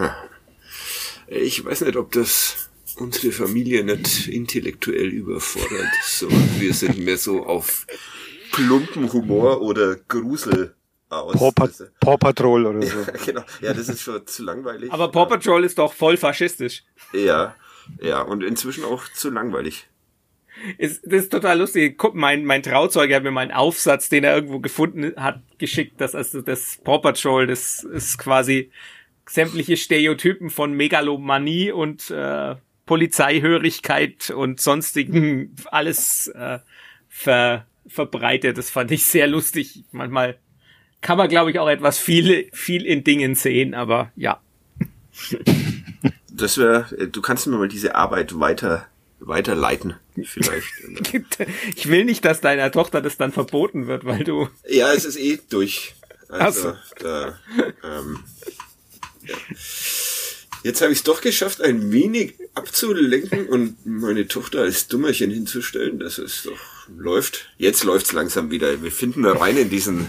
Ich weiß nicht, ob das unsere Familie nicht intellektuell überfordert. So, wir sind mehr so auf plumpen Humor oder Grusel aus. Paw Patrol oder so. Ja, genau. Ja, das ist schon zu langweilig. Aber Paw Patrol ist doch voll faschistisch. Ja, und inzwischen auch zu langweilig. Das ist total lustig. Guck, mein Trauzeuge hat mir mal einen Aufsatz, den er irgendwo gefunden hat, geschickt, dass also das Paw Patrol, das ist quasi sämtliche Stereotypen von Megalomanie und Polizeihörigkeit und sonstigen alles verbreitet. Das fand ich sehr lustig. Manchmal kann man, glaube ich, auch etwas viel in Dingen sehen, aber ja. Das wäre, du kannst mir mal diese Arbeit weiterleiten, vielleicht. Ich will nicht, dass deiner Tochter das dann verboten wird, weil du... Ja, es ist durch. Also, ja. Jetzt habe ich es doch geschafft, ein wenig abzulenken und meine Tochter als Dummerchen hinzustellen, dass es doch läuft. Jetzt läuft's langsam wieder. Wir finden da rein in diesen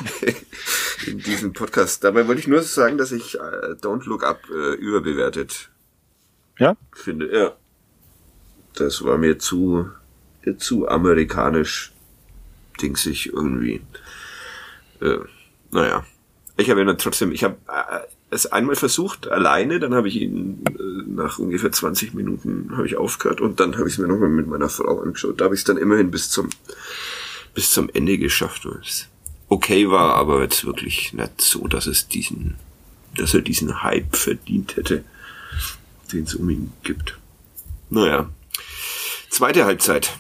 Podcast. Dabei wollte ich nur sagen, dass ich Don't Look Up überbewertet finde. Ja. Das war mir zu amerikanisch dingsig irgendwie. Naja. Ich habe ja trotzdem, es einmal versucht, alleine, dann habe ich ihn nach ungefähr 20 Minuten habe ich aufgehört und dann habe ich es mir nochmal mit meiner Frau angeschaut. Da habe ich es dann immerhin bis zum Ende geschafft, weil es okay war, aber jetzt wirklich nicht so, dass er diesen Hype verdient hätte, den es um ihn gibt. Naja. Zweite Halbzeit.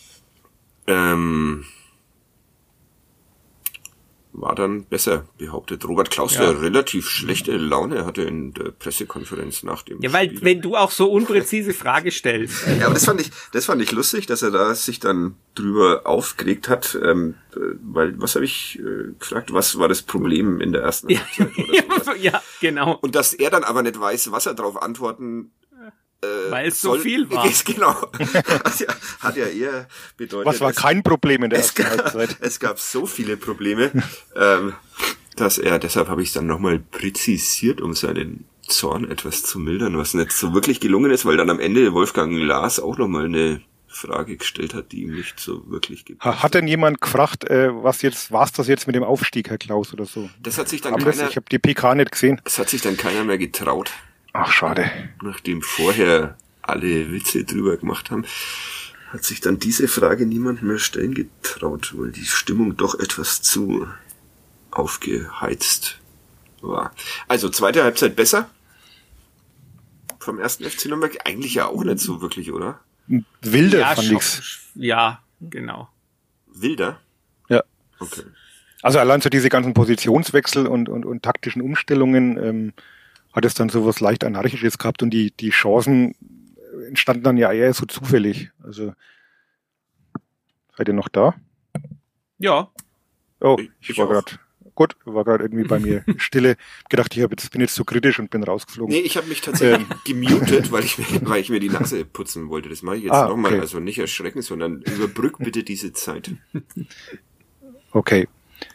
War dann besser, behauptet Robert Klaus, der relativ schlechte Laune hatte in der Pressekonferenz nach dem Spiel. Ja, weil wenn du auch so unpräzise Frage stellst. Ja, aber das fand ich lustig, dass er da sich dann drüber aufgeregt hat, weil, was habe ich gefragt, was war das Problem in der ersten Halbzeit oder so? Ja, genau. Und dass er dann aber nicht weiß, was er darauf antworten weil es so viel war. Genau. Hat ja eher bedeutet. Was war kein Problem in der ersten Halbzeit? Es gab so viele Probleme, deshalb habe ich es dann nochmal präzisiert, um seinen Zorn etwas zu mildern, was nicht so wirklich gelungen ist, weil dann am Ende Wolfgang Lars auch nochmal eine Frage gestellt hat, die ihm nicht so wirklich gibt. Hat denn jemand gefragt, war's das jetzt mit dem Aufstieg, Herr Klaus, oder so? Das hat sich dann ich habe die PK nicht gesehen. Es hat sich dann keiner mehr getraut. Ach, schade. Nachdem vorher alle Witze drüber gemacht haben, hat sich dann diese Frage niemand mehr stellen getraut, weil die Stimmung doch etwas zu aufgeheizt war. Also, zweite Halbzeit besser. Vom ersten FC Nürnberg eigentlich ja auch nicht so wirklich, oder? Wilder ja, fand ich's. Ja, genau. Wilder? Ja. Okay. Also allein so diese ganzen Positionswechsel und taktischen Umstellungen hat es dann sowas leicht Anarchisches gehabt und die Chancen entstanden dann ja eher so zufällig. Also seid ihr noch da? Ja. Oh, Ich war auch. gerade irgendwie bei mir Stille. Gedacht, bin jetzt so kritisch und bin rausgeflogen. Nee, ich habe mich tatsächlich gemutet, weil ich mir die Nase putzen wollte. Das mache ich jetzt nochmal. Okay. Also nicht erschrecken, sondern überbrück bitte diese Zeit. Okay.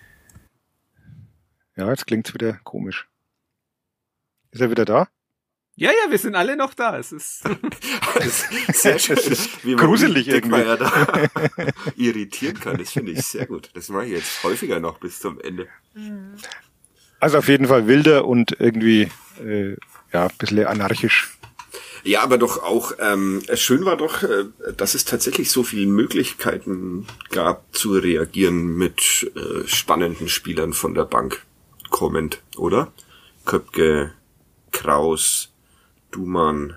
Ja, jetzt klingt's wieder komisch. Ist er wieder da? Ja, wir sind alle noch da. Es ist Das ist sehr schön, wie man gruselig irgendwie. Ja da irritieren kann. Das finde ich sehr gut. Das mache ich jetzt häufiger noch bis zum Ende. Also auf jeden Fall wilder und irgendwie ein bisschen anarchisch. Ja, aber doch auch, schön war doch, dass es tatsächlich so viele Möglichkeiten gab zu reagieren mit spannenden Spielern von der Bank kommend, oder? Köpke, Kraus, Duman,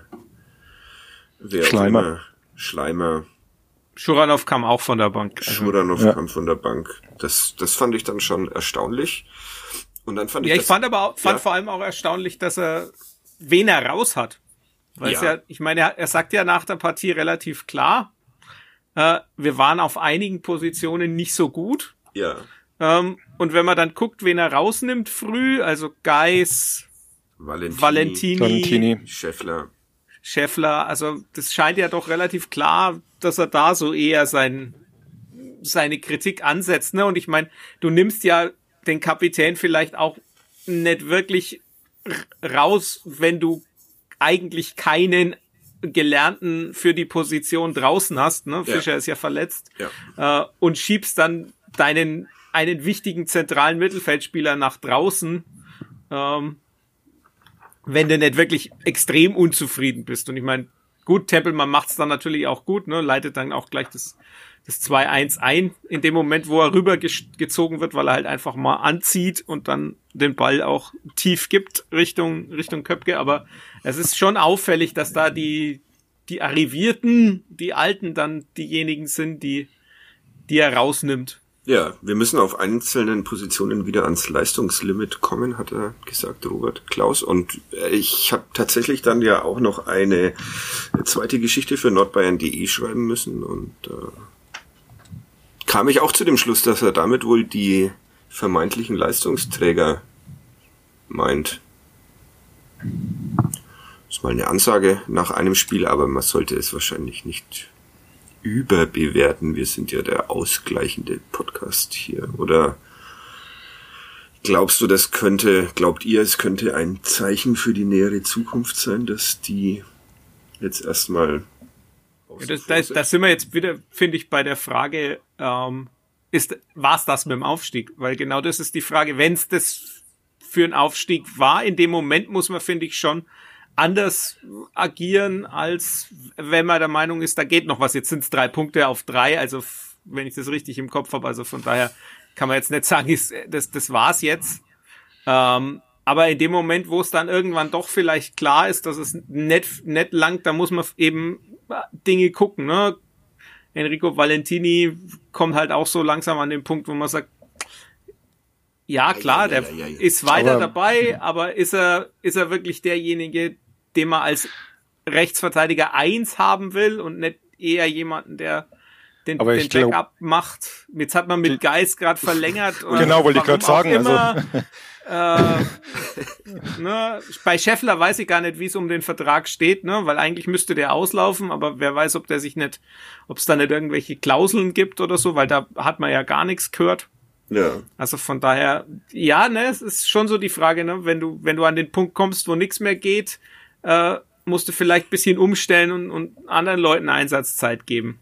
Schleimer. Schuranov kam auch von der Bank. Schuranov kam von der Bank. Das fand ich dann schon erstaunlich. Und dann fand ich fand vor allem auch erstaunlich, dass wen er raus hat. Weil ich meine, er sagt ja nach der Partie relativ klar, wir waren auf einigen Positionen nicht so gut. Ja. Und wenn man dann guckt, wen er rausnimmt früh, also Geis, Valentini, Scheffler, also das scheint ja doch relativ klar, dass er da so eher seine Kritik ansetzt, ne? Und ich meine, du nimmst ja den Kapitän vielleicht auch nicht wirklich raus, wenn du eigentlich keinen Gelernten für die Position draußen hast, ne? Fischer ist ja verletzt, und schiebst dann einen wichtigen zentralen Mittelfeldspieler nach draußen, wenn du nicht wirklich extrem unzufrieden bist. Und ich meine, gut, Tempelmann macht's dann natürlich auch gut, ne? Leitet dann auch gleich das 2-1 ein, in dem Moment, wo er rübergezogen wird, weil er halt einfach mal anzieht und dann den Ball auch tief gibt Richtung Köpke. Aber es ist schon auffällig, dass da die Arrivierten, die Alten dann diejenigen sind, die er rausnimmt. Ja, wir müssen auf einzelnen Positionen wieder ans Leistungslimit kommen, hat er gesagt, Robert Klaus. Und ich habe tatsächlich dann ja auch noch eine zweite Geschichte für nordbayern.de schreiben müssen und kam ich auch zu dem Schluss, dass er damit wohl die vermeintlichen Leistungsträger meint. Das ist mal eine Ansage nach einem Spiel, aber man sollte es wahrscheinlich nicht überbewerten. Wir sind ja der ausgleichende Podcast hier. Oder glaubt ihr, es könnte ein Zeichen für die nähere Zukunft sein, dass die jetzt erstmal da sind wir jetzt wieder, finde ich, bei der Frage, war's das mit dem Aufstieg? Weil genau das ist die Frage, wenn es das für einen Aufstieg war. In dem Moment muss man, finde ich, schon anders agieren, als wenn man der Meinung ist, da geht noch was. Jetzt sind es 3 Punkte auf 3, also wenn ich das richtig im Kopf habe, also von daher kann man jetzt nicht sagen, das war's jetzt. Aber in dem Moment, wo es dann irgendwann doch vielleicht klar ist, dass es nicht langt, da muss man eben Dinge gucken, ne? Enrico Valentini kommt halt auch so langsam an den Punkt, wo man sagt, ja klar, der ist weiter dabei, aber ist er wirklich derjenige, den man als Rechtsverteidiger 1 haben will und nicht eher jemanden, der den Backup macht? Jetzt hat man mit Geis gerade verlängert. Genau, wollte ich gerade sagen. Ne, bei Scheffler weiß ich gar nicht, wie es um den Vertrag steht, ne, weil eigentlich müsste der auslaufen, aber wer weiß, ob es da nicht irgendwelche Klauseln gibt oder so, weil da hat man ja gar nichts gehört. Ja. Also von daher, ja, ne, es ist schon so die Frage, ne, wenn du an den Punkt kommst, wo nichts mehr geht, musst du vielleicht ein bisschen umstellen und anderen Leuten Einsatzzeit geben.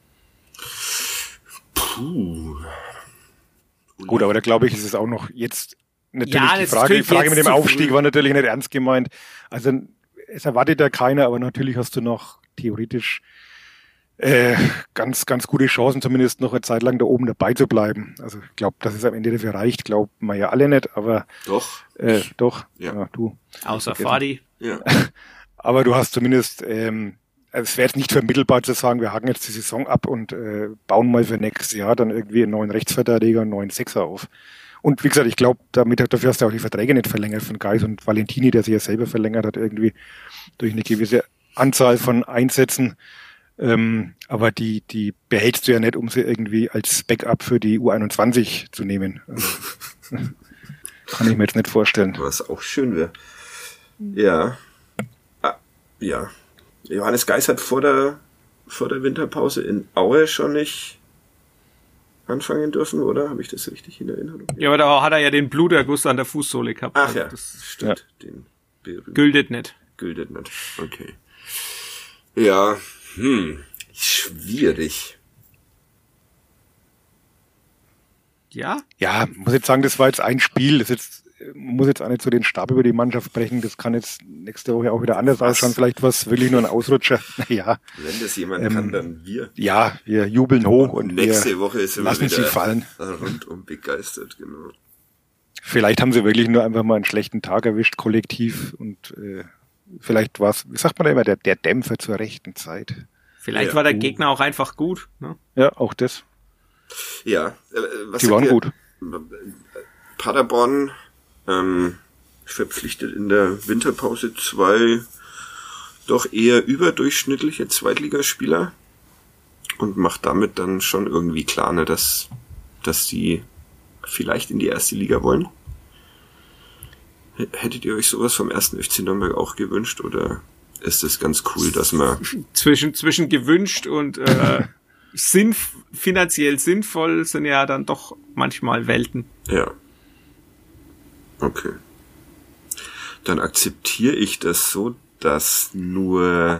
Puh. Gut, aber da glaube ich, ist es auch noch jetzt natürlich ja, die Frage mit dem Aufstieg war natürlich nicht ernst gemeint. Also es erwartet ja keiner, aber natürlich hast du noch theoretisch ganz, ganz gute Chancen, zumindest noch eine Zeit lang da oben dabei zu bleiben. Also ich glaube, dass es am Ende dafür reicht, glauben wir ja alle nicht, aber doch. Doch, ja. Du. Außer Fadi. Ja. Aber du hast zumindest, also es wäre jetzt nicht vermittelbar zu sagen, wir haken jetzt die Saison ab und bauen mal für nächstes Jahr dann irgendwie einen neuen Rechtsverteidiger, einen neuen Sechser auf. Und wie gesagt, ich glaube, dafür hast du auch die Verträge nicht verlängert von Geis und Valentini, der sich ja selber verlängert hat, irgendwie durch eine gewisse Anzahl von Einsätzen. Aber die behältst du ja nicht, um sie irgendwie als Backup für die U21 zu nehmen. Also, kann ich mir jetzt nicht vorstellen. Was auch schön wäre. Ja. Ja. Johannes Geis hat vor der Winterpause in Aue schon nicht anfangen dürfen, oder? Habe ich das richtig in Erinnerung? Ja, aber da hat er ja den Bluterguss an der Fußsohle gehabt. Ach also ja, das stimmt. Ja. Den Gültet nicht. Okay. Ja, schwierig. Ja? Ja, muss jetzt sagen, das war jetzt ein Spiel. Muss jetzt auch nicht so den Stab über die Mannschaft brechen. Das kann jetzt nächste Woche auch wieder anders ausschauen. Vielleicht war es wirklich nur ein Ausrutscher. Naja. Wenn das jemand kann, dann wir. Ja, wir jubeln hoch und nächste Woche sind lassen wir wieder sie fallen. Rundum begeistert, genau. Vielleicht haben sie wirklich nur einfach mal einen schlechten Tag erwischt, kollektiv. Und vielleicht war es, wie sagt man da immer, der Dämpfer zur rechten Zeit. Vielleicht war der Gegner auch einfach gut. Ne? Ja, auch das. Ja. Die waren gut. Paderborn verpflichtet in der Winterpause 2 doch eher überdurchschnittliche Zweitligaspieler und macht damit dann schon irgendwie klar, ne, dass die vielleicht in die erste Liga wollen. Hättet ihr euch sowas vom 1. FC Nürnberg auch gewünscht oder ist es ganz cool, dass man zwischen gewünscht und finanziell sinnvoll sind ja dann doch manchmal Welten. Ja. Okay. Dann akzeptiere ich das so, dass nur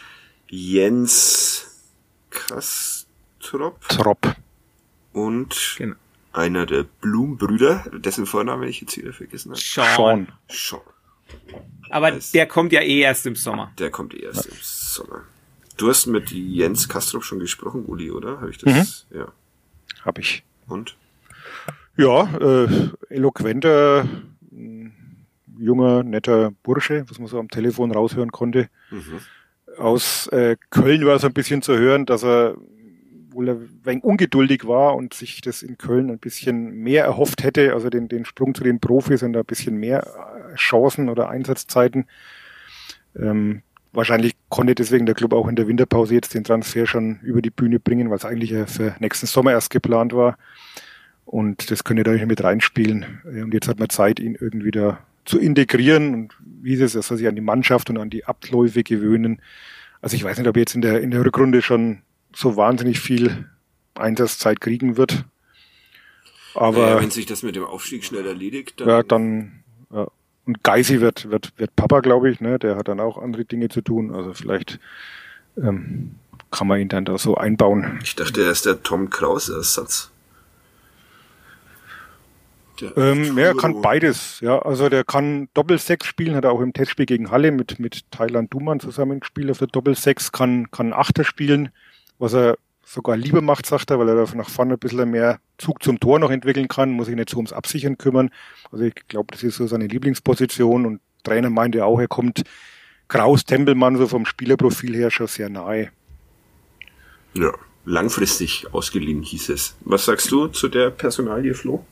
Jens Kastrop und einer der Blum-Brüder, dessen Vorname ich jetzt wieder vergessen habe. Sean. Aber der kommt ja eh erst im Sommer. Der kommt eh erst im Sommer. Du hast mit Jens Kastrop schon gesprochen, Uli, oder? Habe ich das? Ja. Hab ich. Und? Ja, eloquenter, junger, netter Bursche, was man so am Telefon raushören konnte. Mhm. Aus Köln war so ein bisschen zu hören, dass er wohl ein wenig ungeduldig war und sich das in Köln ein bisschen mehr erhofft hätte, also den Sprung zu den Profis und ein bisschen mehr Chancen oder Einsatzzeiten. Wahrscheinlich konnte deswegen der Club auch in der Winterpause jetzt den Transfer schon über die Bühne bringen, weil es eigentlich ja für nächsten Sommer erst geplant war. Und das könnte da nicht mit reinspielen. Und jetzt hat man Zeit, ihn irgendwie da zu integrieren. Und wie ist es, er soll sich an die Mannschaft und an die Abläufe gewöhnen. Also ich weiß nicht, ob er jetzt in der Rückrunde schon so wahnsinnig viel Einsatzzeit kriegen wird. Aber wenn sich das mit dem Aufstieg schnell erledigt, dann. Ja. Und Geisi wird Papa, glaube ich, ne? Der hat dann auch andere Dinge zu tun. Also vielleicht kann man ihn dann da so einbauen. Ich dachte, er ist der Tom Kraus-Ersatz. Er kann beides, ja. Also der kann Doppelsechs spielen, hat er auch im Testspiel gegen Halle mit Thailand Duman zusammen gespielt auf der Doppelsechs, kann Achter spielen, was er sogar lieber macht, sagt er, weil er da nach vorne ein bisschen mehr Zug zum Tor noch entwickeln kann, muss sich nicht so ums Absichern kümmern. Also ich glaube, das ist so seine Lieblingsposition und Trainer meinte auch, er kommt Kraus Tempelmann so vom Spielerprofil her schon sehr nahe. Ja, langfristig ausgeliehen hieß es. Was sagst du zu der Personalie, Flo?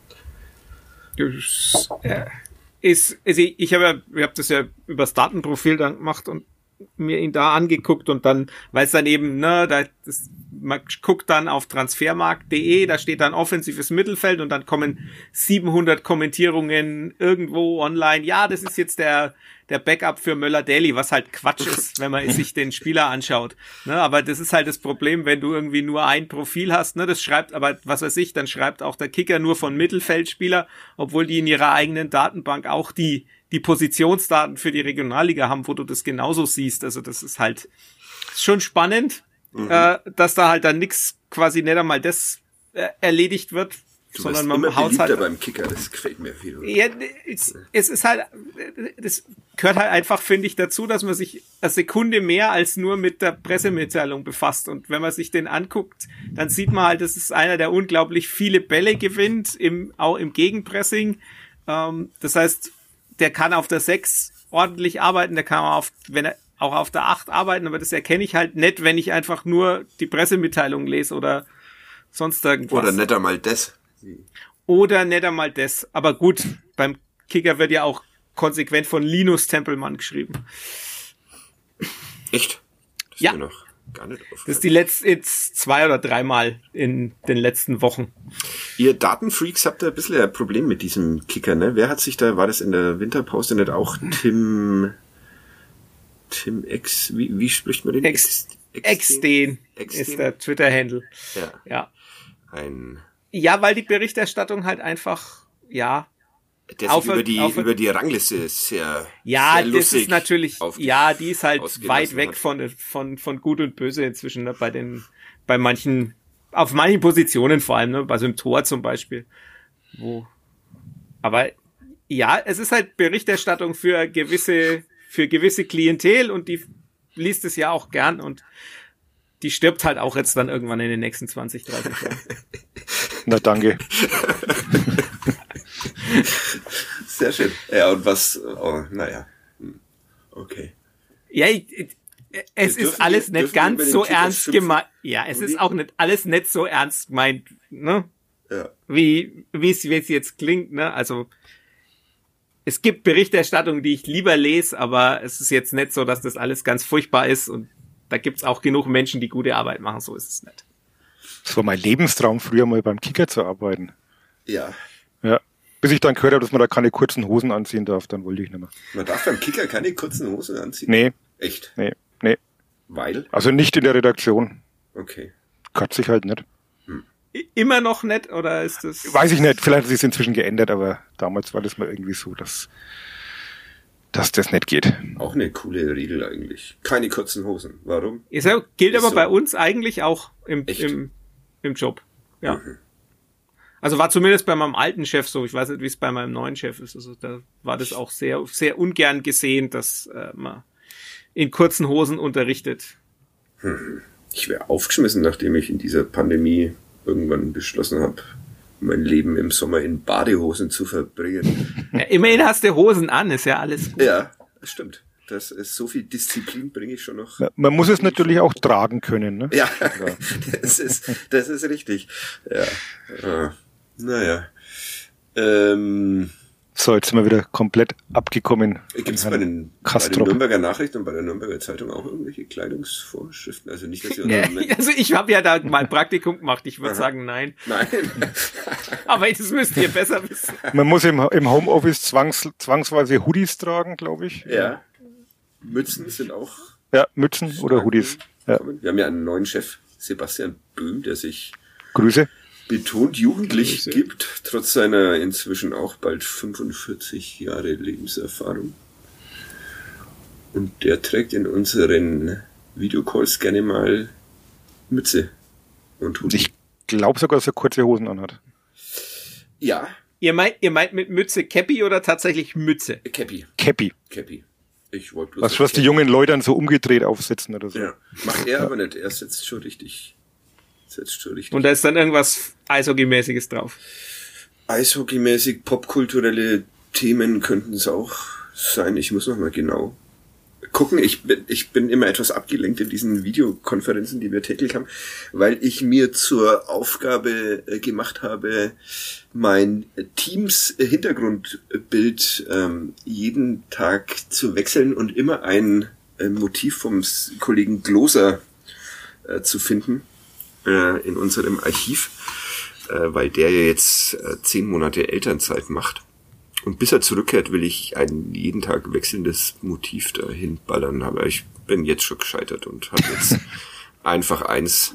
Ich habe das ja über das Datenprofil dann gemacht und mir ihn da angeguckt und dann, weil es dann eben, man guckt dann auf transfermarkt.de, da steht dann offensives Mittelfeld und dann kommen 700 Kommentierungen irgendwo online. Ja, das ist jetzt der Backup für Möller-Daly, was halt Quatsch ist, wenn man sich den Spieler anschaut. Aber das ist halt das Problem, wenn du irgendwie nur ein Profil hast, das schreibt, aber was weiß ich, dann schreibt auch der Kicker nur von Mittelfeldspieler, obwohl die in ihrer eigenen Datenbank auch die Positionsdaten für die Regionalliga haben, wo du das genauso siehst. Also das ist halt schon spannend, dass da halt dann nix, quasi nicht einmal das erledigt wird, du sondern man haut halt beim Kicker, das gefällt mir viel. Ja, es ist halt, das gehört halt einfach, finde ich, dazu, dass man sich eine Sekunde mehr als nur mit der Pressemitteilung befasst. Und wenn man sich den anguckt, dann sieht man halt, das ist einer, der unglaublich viele Bälle gewinnt, auch im Gegenpressing. Das heißt, der kann auf der 6 ordentlich arbeiten, der kann auch auf der 8 arbeiten, aber das erkenne ich halt nicht, wenn ich einfach nur die Pressemitteilung lese oder sonst irgendwas. Oder nicht einmal das. Aber gut, beim Kicker wird ja auch konsequent von Linus Tempelmann geschrieben. Echt? Das ja. Ist mir noch gar nicht aufgefallen. Das ist jetzt 2 oder 3 Mal in den letzten Wochen. Ihr Datenfreaks habt da ein bisschen ein Problem mit diesem Kicker, ne? Wer hat sich da, war das in der Winterpause nicht auch Tim X, wie spricht man den? Exden ist der Twitter-Handle. Ja. Ja, weil die Berichterstattung halt einfach, der sich über die Rangliste sehr sehr lustig das ist natürlich, die ist halt weit weg von Gut und Böse inzwischen, ne, bei manchen, auf manchen Positionen vor allem, ne, bei so einem Tor zum Beispiel. Aber ja, es ist halt Berichterstattung für gewisse Klientel und die liest es ja auch gern und die stirbt halt auch jetzt dann irgendwann in den nächsten 20, 30 Jahren. Na, danke. Sehr schön. Ja, und was, okay. Ja, es ist alles nicht ganz so ernst gemeint. Ja, es ist auch nicht alles nicht so ernst gemeint, ne? Ja. Wie es jetzt klingt, ne? Also, es gibt Berichterstattung, die ich lieber lese, aber es ist jetzt nicht so, dass das alles ganz furchtbar ist und da gibt's auch genug Menschen, die gute Arbeit machen, so ist es nicht. Das war mein Lebenstraum, früher mal beim Kicker zu arbeiten. Ja. Ja. Bis ich dann gehört habe, dass man da keine kurzen Hosen anziehen darf, dann wollte ich nicht mehr. Man darf beim Kicker keine kurzen Hosen anziehen? Nee. Echt? Nee. Weil? Also nicht in der Redaktion. Okay. Kotzt sich halt nicht. Immer noch nicht, oder ist das? Weiß ich nicht, vielleicht hat es sich inzwischen geändert, aber damals war das mal irgendwie so, dass das nicht geht. Auch eine coole Regel eigentlich. Keine kurzen Hosen. Warum? Gilt aber so. Bei uns eigentlich auch im Job. Ja. Mhm. Also war zumindest bei meinem alten Chef so. Ich weiß nicht, wie es bei meinem neuen Chef ist. Also da war das auch sehr, sehr ungern gesehen, dass man in kurzen Hosen unterrichtet. Ich wäre aufgeschmissen, nachdem ich in dieser Pandemie irgendwann beschlossen habe, mein Leben im Sommer in Badehosen zu verbringen. Ja, immerhin hast du Hosen an, ist ja alles gut. Ja, das stimmt. Das ist so viel Disziplin bringe ich schon noch. Man muss es natürlich auch tragen können, ne? Ja, das ist richtig. Ja. Naja. So, jetzt sind wir wieder komplett abgekommen. Gibt es bei den Nürnberger Nachrichten und bei der Nürnberger Zeitung auch irgendwelche Kleidungsvorschriften? Also nicht, dass ihr also ich habe ja da mal ein Praktikum gemacht. Ich würde sagen, nein. Nein. Aber das müsst ihr besser wissen. Man muss im Homeoffice zwangsweise Hoodies tragen, glaube ich. Ja. Mützen sind auch. Ja, Mützen oder Hoodies. Ja. Wir haben ja einen neuen Chef, Sebastian Böhm, der sich Grüße. Betont jugendlich gibt, trotz seiner inzwischen auch bald 45 Jahre Lebenserfahrung. Und der trägt in unseren Videocalls gerne mal Mütze und Hoodie. Ich glaube sogar, dass er kurze Hosen anhat. Ja, Ihr meint mit Mütze Käppi oder tatsächlich Mütze? Käppi. Käppi. Ich wollte bloß... Was die jungen Leute dann so umgedreht aufsetzen oder so. Ja, macht er aber nicht. Er setzt schon richtig. Und da ist dann irgendwas Eishockey-mäßiges drauf. Eishockey-mäßig, popkulturelle Themen könnten es auch sein. Ich muss noch mal genau gucken. Ich bin immer etwas abgelenkt in diesen Videokonferenzen, die wir täglich haben, weil ich mir zur Aufgabe gemacht habe, mein Teams-Hintergrundbild jeden Tag zu wechseln und immer ein Motiv vom Kollegen Gloser zu finden in unserem Archiv, weil der ja jetzt 10 Monate Elternzeit macht. Und bis er zurückkehrt, will ich ein jeden Tag wechselndes Motiv dahin ballern. Aber ich bin jetzt schon gescheitert und habe jetzt einfach eins,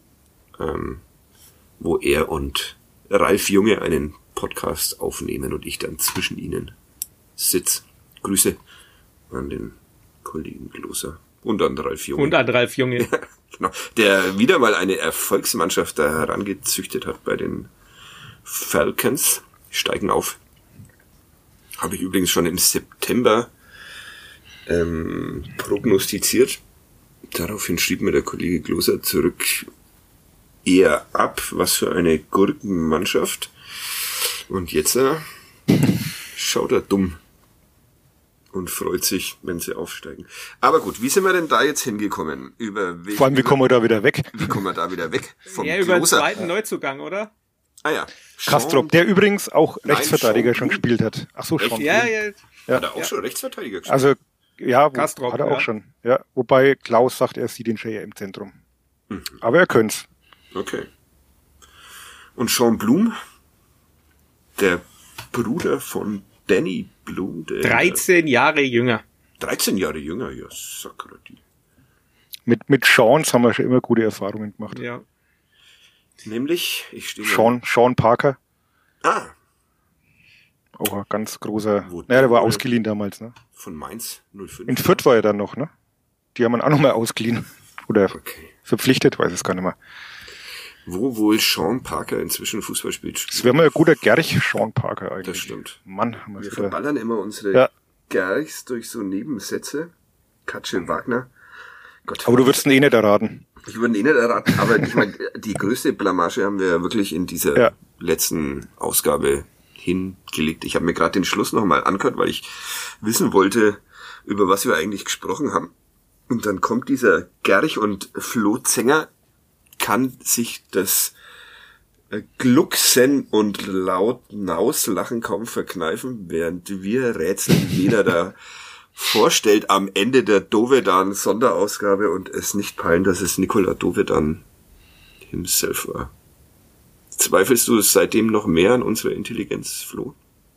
wo er und Ralf Junge einen Podcast aufnehmen und ich dann zwischen ihnen sitz. Grüße an den Kollegen Gloser und an Ralf Junge. Ja, genau. Der wieder mal eine Erfolgsmannschaft da herangezüchtet hat bei den Falcons. Die steigen auf. Habe ich übrigens schon im September prognostiziert. Daraufhin schrieb mir der Kollege Gloser zurück, eher ab, was für eine Gurkenmannschaft. Und jetzt schaut er dumm und freut sich, wenn sie aufsteigen. Aber gut, wie sind wir denn da jetzt hingekommen? Vor allem, wie kommen wir da wieder weg? Wie kommen wir da wieder weg? Vom über den zweiten Neuzugang, oder? Ah ja. Kastrop, der übrigens auch Rechtsverteidiger schon gespielt hat. Ach so, schon. Ja. Hat er auch schon Rechtsverteidiger gespielt? Also, ja, Kastrop, hat er auch schon. Ja, wobei Klaus sagt, er sieht ihn schon eher im Zentrum. Aber er könnte. Okay. Und Sean Blum, der Bruder von Danny Blum. 13 Jahre jünger. 13 Jahre jünger, ja, Sakrati. Mit Seans haben wir schon immer gute Erfahrungen gemacht. Ja. Nämlich, Sean Parker. Ah. Auch ein ganz großer, der war ausgeliehen damals, ne? Von Mainz 05. In Fürth war er dann noch, ne? Die haben ihn auch noch mal ausgeliehen. Oder verpflichtet, weiß es gar nicht mehr. Wo wohl Sean Parker inzwischen Fußball spielt. Das wäre mal ein guter Gerch, Sean Parker eigentlich. Das stimmt. Mann, wir verballern immer unsere Gerchs durch so Nebensätze. Katschel Wagner. Gott, aber du würdest ihn eh nicht erraten. Ich würde ihn eh nicht erraten, aber ich meine, die größte Blamage haben wir ja wirklich in dieser letzten Ausgabe hingelegt. Ich habe mir gerade den Schluss nochmal angehört, weil ich wissen wollte, über was wir eigentlich gesprochen haben. Und dann kommt dieser Gerch und Flo Zenger kann sich das Glucksen und laut Nauslachen kaum verkneifen, während wir rätseln, wen er da vorstellt am Ende der Dovedan-Sonderausgabe und es nicht peilen, dass es Nikola Dovedan himself war. Zweifelst du seitdem noch mehr an unserer Intelligenz, Flo?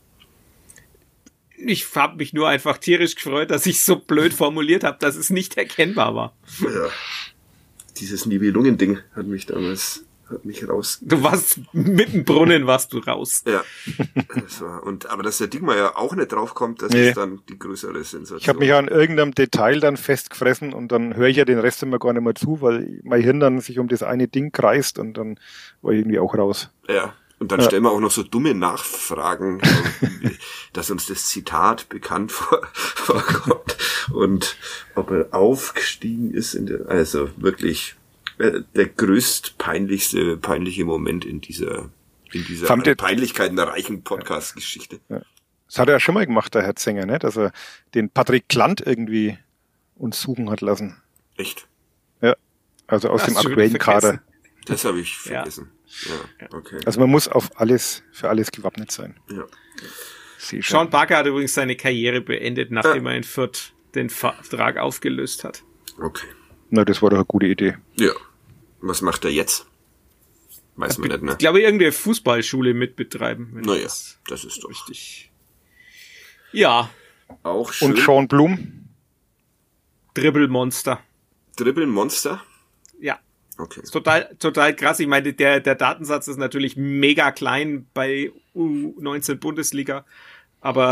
Ich habe mich nur einfach tierisch gefreut, dass ich so blöd formuliert habe, dass es nicht erkennbar war. Ja. Dieses Nibelungen-Ding hat mich raus. Du warst mit dem Brunnen, warst du raus. Ja. Das war, aber dass der Digma ja auch nicht draufkommt, das ist dann die größere Sensation. Ich habe mich an irgendeinem Detail dann festgefressen und dann höre ich ja den Rest immer gar nicht mehr zu, weil mein Hirn dann sich um das eine Ding kreist und dann war ich irgendwie auch raus. Ja. Und dann stellen wir auch noch so dumme Nachfragen, dass uns das Zitat bekannt vorkommt und ob er aufgestiegen ist also wirklich der peinliche Moment in dieser peinlichkeitenreichen Podcast-Geschichte. Ja. Das hat er ja schon mal gemacht, der Herr Zenger, ne? Dass er den Patrick Klant irgendwie uns suchen hat lassen. Echt? Ja, also aus dem aktuellen Kader. Das habe ich vergessen. Ja, okay. Also man muss für alles gewappnet sein. Ja. Sean Parker hat übrigens seine Karriere beendet, nachdem er in Fürth den Vertrag aufgelöst hat. Okay. Na, das war doch eine gute Idee. Ja. Was macht er jetzt? Weiß man nicht, ne? Ich glaube, irgendeine Fußballschule mitbetreiben. Naja, das ist doch richtig. Ja. Auch schön. Und Sean Blum? Dribbelmonster. Dribbelmonster? Ja. Okay. Ist total krass. Ich meine, der Datensatz ist natürlich mega klein bei U19 Bundesliga, aber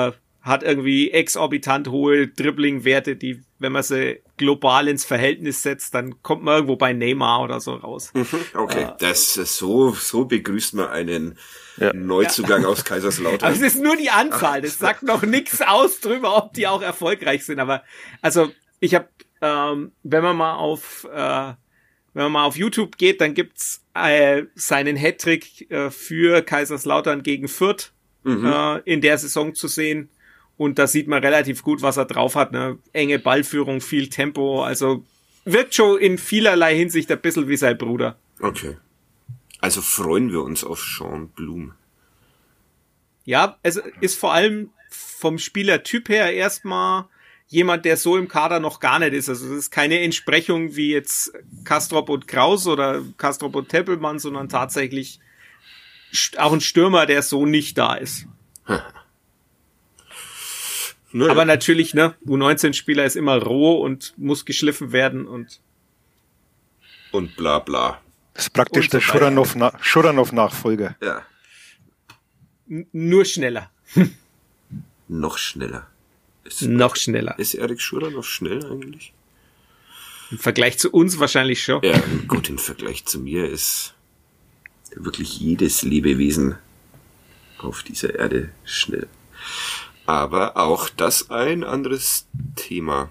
hat irgendwie exorbitant hohe Dribbling-Werte, die, wenn man sie global ins Verhältnis setzt, dann kommt man irgendwo bei Neymar oder so raus. Okay, das ist so begrüßt man einen Neuzugang aus Kaiserslautern. Aber es ist nur die Anzahl, das sagt noch nichts aus drüber, ob die auch erfolgreich sind. Aber also ich habe, wenn man mal auf YouTube geht, dann gibt's seinen Hattrick für Kaiserslautern gegen Fürth in der Saison zu sehen. Und da sieht man relativ gut, was er drauf hat. Ne? Enge Ballführung, viel Tempo. Also wirkt schon in vielerlei Hinsicht ein bisschen wie sein Bruder. Okay. Also freuen wir uns auf Sean Blum. Ja, es ist vor allem vom Spielertyp her erstmal jemand, der so im Kader noch gar nicht ist. Also es ist keine Entsprechung wie jetzt Kastrop und Kraus oder Kastrop und Teppelmann, sondern tatsächlich auch ein Stürmer, der so nicht da ist. Naja. Aber natürlich, ne, U19-Spieler ist immer roh und muss geschliffen werden und bla bla. Das ist praktisch der Schuranov-Nachfolger. Ja. Nur schneller. Noch schneller. Noch schneller. Ist Erik Schuranov schnell eigentlich? Im Vergleich zu uns wahrscheinlich schon. Ja, gut, im Vergleich zu mir ist wirklich jedes Lebewesen auf dieser Erde schnell. Aber auch das ein anderes Thema.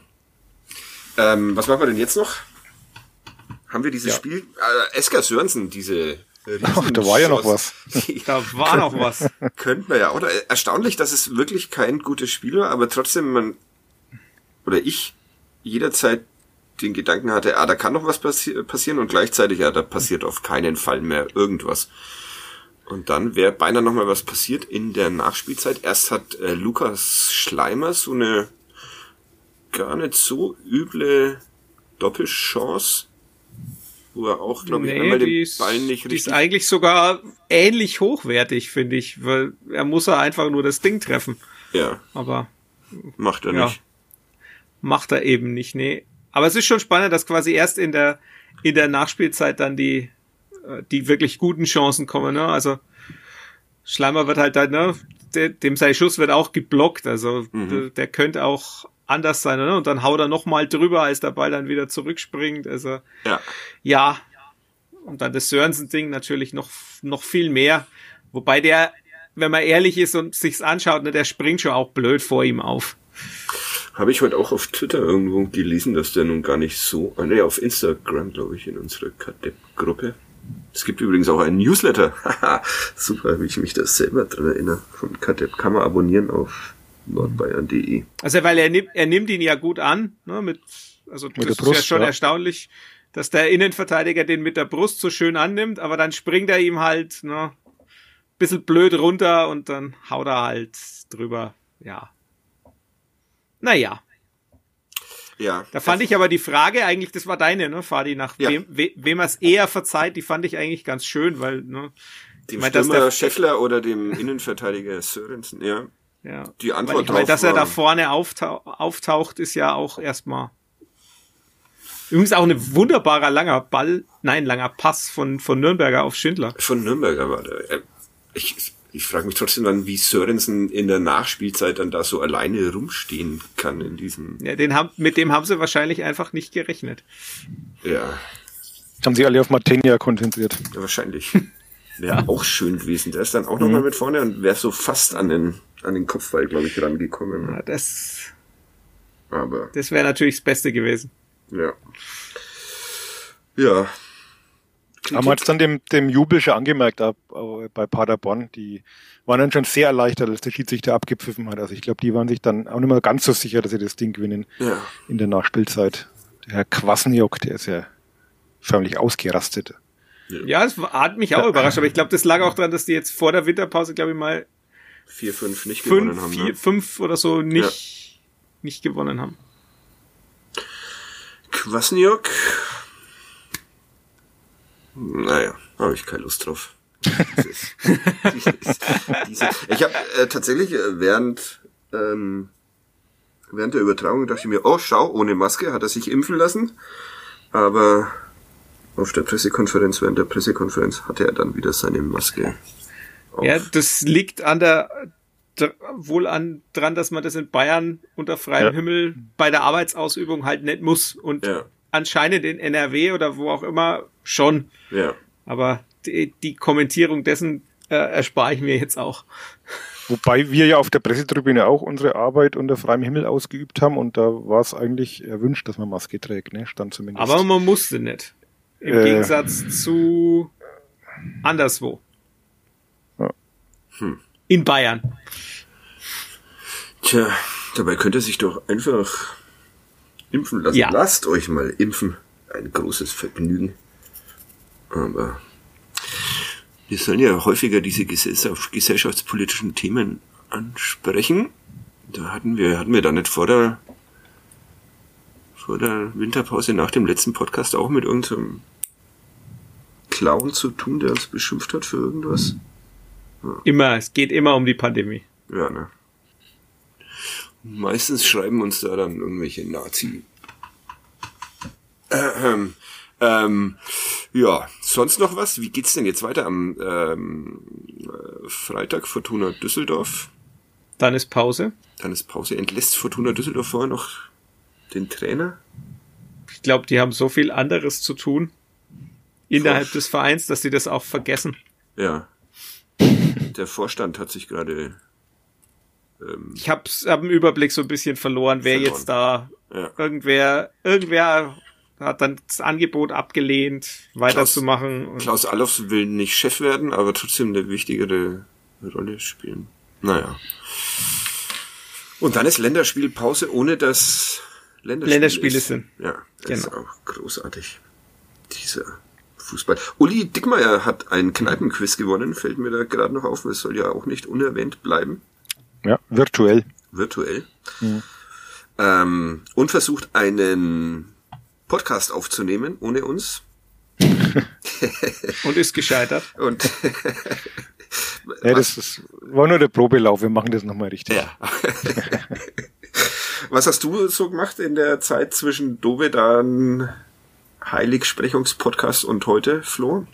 Was machen wir denn jetzt noch? Haben wir dieses Spiel? Esker Sörensen, diese Ach, da war ja noch was. Da war noch was. Könnten wir ja, oder? Erstaunlich, dass es wirklich kein gutes Spiel war, aber trotzdem ich jederzeit den Gedanken hatte, da kann noch was passieren und gleichzeitig, da passiert auf keinen Fall mehr irgendwas. Und dann wäre beinahe noch mal was passiert in der Nachspielzeit. Erst hat Lukas Schleimer so eine gar nicht so üble Doppelchance, wo er auch, glaube ich, einmal den Ball nicht richtig... Die ist eigentlich sogar ähnlich hochwertig, finde ich, weil er muss einfach nur das Ding treffen. Ja. Aber... Macht er nicht. Macht er eben nicht, nee. Aber es ist schon spannend, dass quasi erst in der Nachspielzeit dann die wirklich guten Chancen kommen, ne? Also Schleimer wird halt, ne? Dem sein Schuss wird auch geblockt, also der könnte auch anders sein, ne? Und dann haut er nochmal drüber, als der Ball dann wieder zurückspringt, also ja. Und dann das Sörensen-Ding natürlich noch viel mehr, wobei der, wenn man ehrlich ist und sich's anschaut, ne, der springt schon auch blöd vor ihm auf. Habe ich heute auch auf Twitter irgendwo gelesen, dass der nun gar nicht so, auf Instagram, glaube ich, in unserer Kadepp-Gruppe. Es gibt übrigens auch einen Newsletter. Super, wie ich mich da selber dran erinnere. Von Kadepp kann man abonnieren auf nordbayern.de. Also, weil er nimmt ihn ja gut an, ne, das ist Brust, ja schon erstaunlich, dass der Innenverteidiger den mit der Brust so schön annimmt, aber dann springt er ihm halt, ne, bisschen blöd runter und dann haut er halt drüber, ja. Naja. Ja. Da fand ich aber die Frage eigentlich, das war deine, ne, Fadi, nach wem er es eher verzeiht, die fand ich eigentlich ganz schön, weil, ne. Dem Stürmer Scheffler oder dem Innenverteidiger Sörensen, ja. Die Antwort drauf dass er da vorne auftaucht, ist ja auch erstmal. Übrigens auch ein wunderbarer langer Pass von Nürnberger auf Schindler. Von Nürnberger war der. Ich frage mich trotzdem dann, wie Sörensen in der Nachspielzeit dann da so alleine rumstehen kann in diesem... Ja, mit dem haben sie wahrscheinlich einfach nicht gerechnet. Ja. Haben sie alle auf Martinia konzentriert. Ja, wahrscheinlich. Wäre auch schön gewesen. Der ist dann auch nochmal mit vorne und wäre so fast an den Kopfball, glaube ich, rangekommen. Ja, das wäre natürlich das Beste gewesen. Ja. Ja. Haben wir jetzt dann dem Jubel schon angemerkt bei Paderborn, die waren dann schon sehr erleichtert, als der Schiedsrichter abgepfiffen hat. Also ich glaube, die waren sich dann auch nicht mehr ganz so sicher, dass sie das Ding gewinnen in der Nachspielzeit. Der Herr Kwasniok, der ist ja förmlich ausgerastet. Ja, das hat mich auch überrascht, aber ich glaube, das lag auch daran, dass die jetzt vor der Winterpause, glaube ich mal 4-5 nicht gewonnen haben. 4-5 oder so nicht gewonnen haben. Kwasniok... Naja, habe ich keine Lust drauf. Ich habe tatsächlich während der Übertragung dachte ich mir, oh schau, ohne Maske hat er sich impfen lassen. Aber während der Pressekonferenz hatte er dann wieder seine Maske auf. Ja, das liegt an der dran, dass man das in Bayern unter freiem Himmel bei der Arbeitsausübung halt nicht muss. Und anscheinend in NRW oder wo auch immer schon. Ja. Aber die Kommentierung dessen erspare ich mir jetzt auch. Wobei wir ja auf der Pressetribüne auch unsere Arbeit unter freiem Himmel ausgeübt haben und da war es eigentlich erwünscht, dass man Maske trägt, ne? Stand zumindest. Aber man musste nicht. Im Gegensatz zu anderswo. Ja. In Bayern. Tja, dabei könnt ihr sich doch einfach impfen lassen. Ja. Lasst euch mal impfen. Ein großes Vergnügen. Aber wir sollen ja häufiger diese gesellschaftspolitischen Themen ansprechen. Da hatten wir da nicht vor der Winterpause nach dem letzten Podcast auch mit irgendeinem Clown zu tun, der uns beschimpft hat für irgendwas? Ja. Es geht immer um die Pandemie. Ja, ne? Meistens schreiben uns da dann irgendwelche Nazi. Ja, sonst noch was? Wie geht's denn jetzt weiter am Freitag? Fortuna Düsseldorf. Dann ist Pause. Entlässt Fortuna Düsseldorf vorher noch den Trainer? Ich glaube, die haben so viel anderes zu tun innerhalb des Vereins, dass sie das auch vergessen. Ja. Der Vorstand hat sich gerade ich hab einen Überblick so ein bisschen verloren, wer jetzt da irgendwer hat dann das Angebot abgelehnt, weiterzumachen. Klaus Allofs will nicht Chef werden, aber trotzdem eine wichtigere Rolle spielen. Naja. Und dann ist Länderspielpause, ohne dass Länderspiele sind. Ja, das ist auch großartig. Dieser Fußball. Uli Dickmeyer hat ein Kneipenquiz gewonnen, fällt mir da gerade noch auf. Es soll ja auch nicht unerwähnt bleiben. Ja, virtuell. Mhm. Und versucht einen Podcast aufzunehmen, ohne uns. Und ist gescheitert. Und ja, das war nur der Probelauf, wir machen das nochmal richtig. Ja. Was hast du so gemacht in der Zeit zwischen Dovedan Heiligsprechungspodcast und heute, Flo?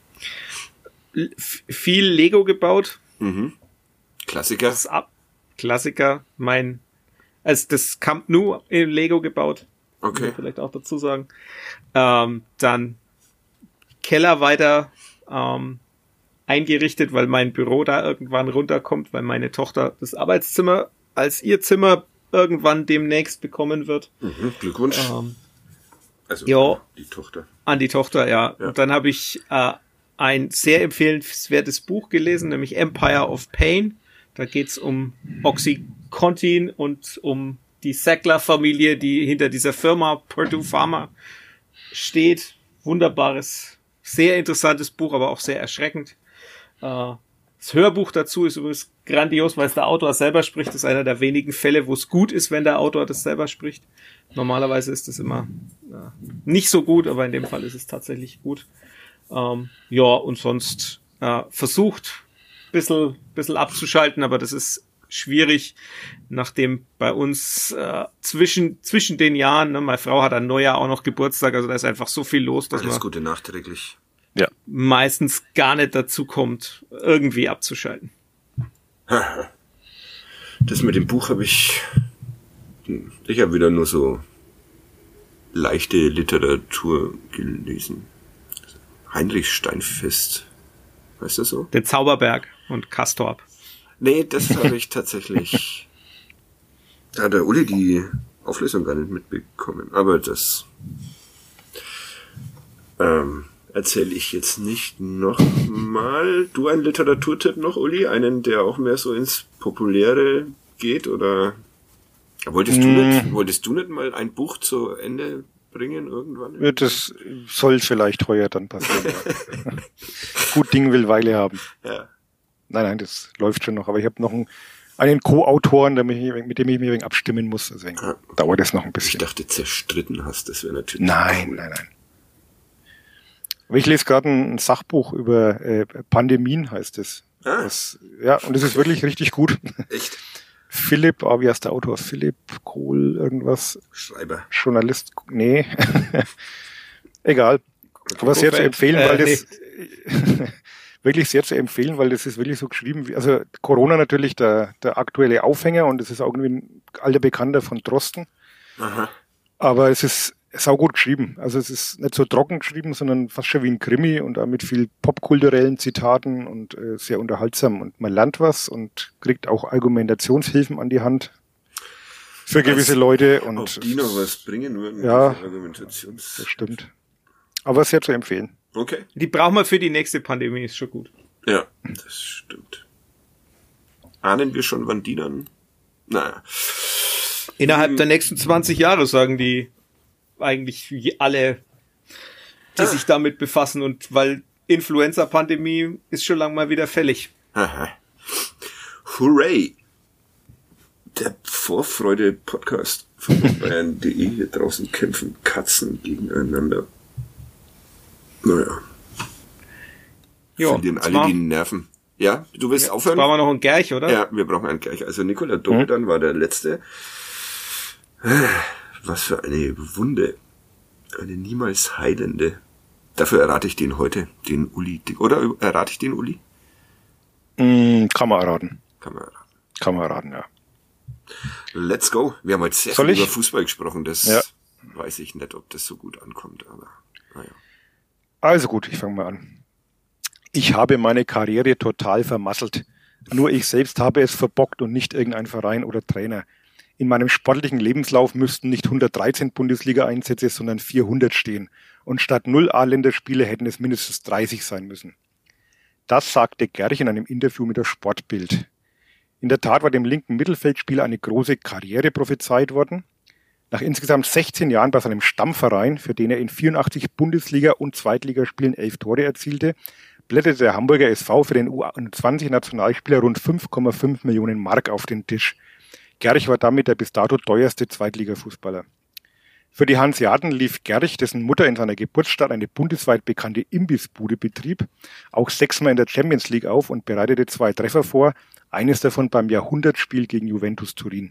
Viel Lego gebaut. Mhm. Klassiker. Klassiker. Das Camp Nou in Lego gebaut. Okay. Vielleicht auch dazu sagen. Dann Keller weiter eingerichtet, weil mein Büro da irgendwann runterkommt, weil meine Tochter das Arbeitszimmer als ihr Zimmer irgendwann demnächst bekommen wird. Mhm, Glückwunsch. Ja, die Tochter. An die Tochter, ja. Und dann habe ich ein sehr empfehlenswertes Buch gelesen, nämlich Empire of Pain. Da geht's um Oxycontin und um die Sackler-Familie, die hinter dieser Firma Purdue Pharma steht. Wunderbares, sehr interessantes Buch, aber auch sehr erschreckend. Das Hörbuch dazu ist übrigens grandios, weil es der Autor selber spricht. Das ist einer der wenigen Fälle, wo es gut ist, wenn der Autor das selber spricht. Normalerweise ist das immer nicht so gut, aber in dem Fall ist es tatsächlich gut. Ja, und sonst versucht ein bisschen abzuschalten, aber das ist schwierig, nachdem bei uns zwischen den Jahren, ne, meine Frau hat ein Neujahr auch noch Geburtstag, also da ist einfach so viel los, dass alles man Gute nachträglich. Ja. Meistens gar nicht dazu kommt, irgendwie abzuschalten. Das mit dem Buch habe ich habe wieder nur so leichte Literatur gelesen. Heinrich Steinfest. Weißt du so? Der Zauberberg und Castorp. Nee, das habe ich tatsächlich. Da hat der Uli die Auflösung gar nicht mitbekommen. Aber das erzähle ich jetzt nicht nochmal. Du einen Literaturtipp noch, Uli? Einen, der auch mehr so ins Populäre geht? Oder wolltest du nicht mal ein Buch zu Ende bringen irgendwann? Ja, das soll vielleicht heuer dann passieren. Ja. Gut Ding will Weile haben. Ja. Nein, das läuft schon noch. Aber ich habe noch einen Co-Autoren, mit dem ich mich abstimmen muss. Deswegen dauert das noch ein bisschen. Ich dachte, zerstritten hast. Das wäre natürlich Nein. Aber ich lese gerade ein Sachbuch über Pandemien, heißt es. Und das ist wirklich richtig gut. Echt? Philipp, wie heißt der Autor? Philipp Kohl, irgendwas. Schreiber. Journalist, nee. Egal. Aber sehr zu empfehlen, weil wirklich sehr zu empfehlen, weil das ist wirklich so geschrieben, also Corona natürlich der aktuelle Aufhänger und es ist auch irgendwie ein alter Bekannter von Drosten. Aha. Aber es ist saugut geschrieben. Also es ist nicht so trocken geschrieben, sondern fast schon wie ein Krimi und auch mit viel popkulturellen Zitaten und sehr unterhaltsam. Und man lernt was und kriegt auch Argumentationshilfen an die Hand für gewisse Leute. Und ob die noch was bringen würden. Ja, Argumentations. das stimmt. Aber sehr zu empfehlen. Okay. Die brauchen wir für die nächste Pandemie, ist schon gut. Ja, das stimmt. Ahnen wir schon, wann die dann? Naja. Innerhalb der nächsten 20 Jahre, sagen die eigentlich alle, die sich damit befassen. Und weil Influenza-Pandemie ist schon lange mal wieder fällig. Aha. Hooray! Der Vorfreude-Podcast von Bayern.de. Hier draußen kämpfen Katzen gegeneinander. Naja. Jo, Verlieren alle die Nerven. Ja, du willst aufhören? Brauchen wir noch einen Gerch, oder? Ja, wir brauchen einen Gerch. Also Nikola Dovedan war der Letzte. Was für eine Wunde. Eine niemals heilende. Dafür errate ich den heute, den Uli. Oder errate ich den Uli? Kann man erraten. Kann man erraten. Kann man erraten, ja. Let's go. Wir haben heute sehr Soll viel ich? über Fußball gesprochen. Das Ja. weiß ich nicht, ob das so gut ankommt, aber naja. Also gut, ich fange mal an. Ich habe meine Karriere total vermasselt. Nur ich selbst habe es verbockt und nicht irgendein Verein oder Trainer. In meinem sportlichen Lebenslauf müssten nicht 113 Bundesliga-Einsätze, sondern 400 stehen. Und statt 0 A-Länderspiele hätten es mindestens 30 sein müssen. Das sagte Gerch in einem Interview mit der Sportbild. In der Tat war dem linken Mittelfeldspieler eine große Karriere prophezeit worden. Nach insgesamt 16 Jahren bei seinem Stammverein, für den er in 84 Bundesliga- und Zweitligaspielen 11 Tore erzielte, blätterte der Hamburger SV für den U21-Nationalspieler rund 5,5 Millionen Mark auf den Tisch. Gerch war damit der bis dato teuerste Zweitligafußballer. Für die Hanseaten lief Gerch, dessen Mutter in seiner Geburtsstadt eine bundesweit bekannte Imbissbude betrieb, auch 6-mal in der Champions League auf und bereitete 2 Treffer vor, eines davon beim Jahrhundertspiel gegen Juventus Turin.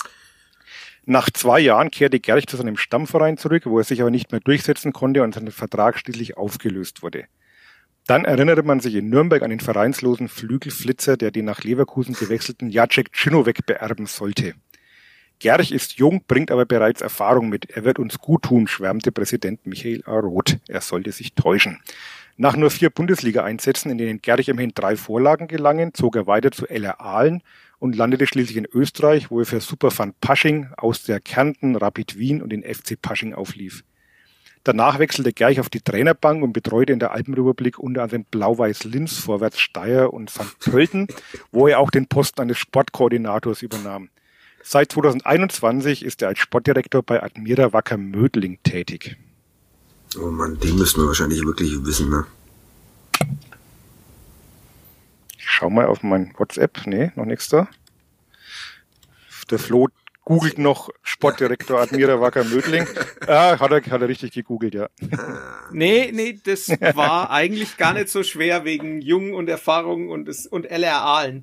Nach 2 Jahren kehrte Gerch zu seinem Stammverein zurück, wo er sich aber nicht mehr durchsetzen konnte und sein Vertrag schließlich aufgelöst wurde. Dann erinnerte man sich in Nürnberg an den vereinslosen Flügelflitzer, der den nach Leverkusen gewechselten Jacek Činović beerben sollte. Gerch ist jung, bringt aber bereits Erfahrung mit. Er wird uns gut tun, schwärmte Präsident Michael A. Roth. Er sollte sich täuschen. Nach nur 4 Bundesliga-Einsätzen, in denen Gerch immerhin 3 Vorlagen gelangen, zog er weiter zu LR Ahlen und landete schließlich in Österreich, wo er für Superfan Pasching aus der Kärnten, Rapid Wien und den FC Pasching auflief. Danach wechselte Gerch auf die Trainerbank und betreute in der Alpenrepublik unter anderem Blau-Weiß Linz, Vorwärts Steyr und St. Pölten, wo er auch den Posten eines Sportkoordinators übernahm. Seit 2021 ist er als Sportdirektor bei Admira Wacker Mödling tätig. Oh Mann, den müssten wir wahrscheinlich wirklich wissen, ne? Ich schau mal auf mein WhatsApp. Nee, noch nichts da. Der Flo googelt noch Sportdirektor Admira Wacker Mödling. Ah, hat er richtig gegoogelt, ja. Nee, das war eigentlich gar nicht so schwer wegen Jung und Erfahrung und LR Ahlen.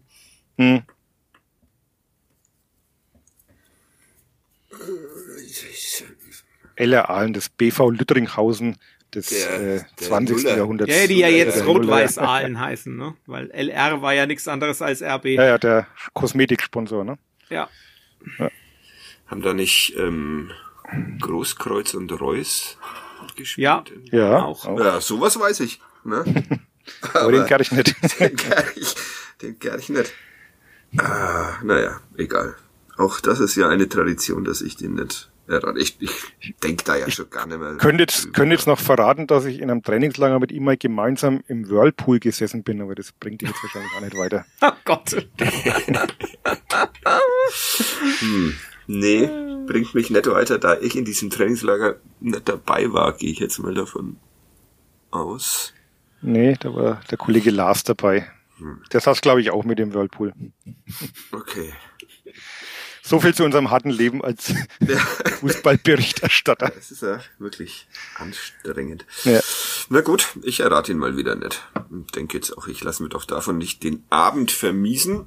LR Ahlen, das BV Lüttringhausen des Der 20. Nuller. Jahrhunderts. Ja, die ja jetzt Der Rot-Weiß Nuller. Ahlen heißen, ne? Weil LR war ja nichts anderes als RB. Ja, der Kosmetiksponsor, ne? Ja. Haben da nicht Großkreuz und Reus gespielt? Ja. Ja, Auch. Ja, sowas weiß ich. Ne? aber den Gerch nicht. Den Gerch nicht. Ah, naja, egal. Auch das ist ja eine Tradition, dass ich den nicht errate. Ich denke da ja schon gar nicht mehr. Könnte jetzt noch verraten, dass ich in einem Trainingslager mit ihm mal gemeinsam im Whirlpool gesessen bin, aber das bringt dich jetzt wahrscheinlich auch nicht weiter. Oh Gott. Nee, bringt mich nicht weiter, da ich in diesem Trainingslager nicht dabei war, gehe ich jetzt mal davon aus. Nee, da war der Kollege Lars dabei. Der saß, glaube ich, auch mit dem Whirlpool. Okay. So viel zu unserem harten Leben als Fußballberichterstatter. Das ist ja wirklich anstrengend. Ja. Na gut, ich errate ihn mal wieder nicht. Und denke jetzt auch, ich lasse mir doch davon nicht den Abend vermiesen.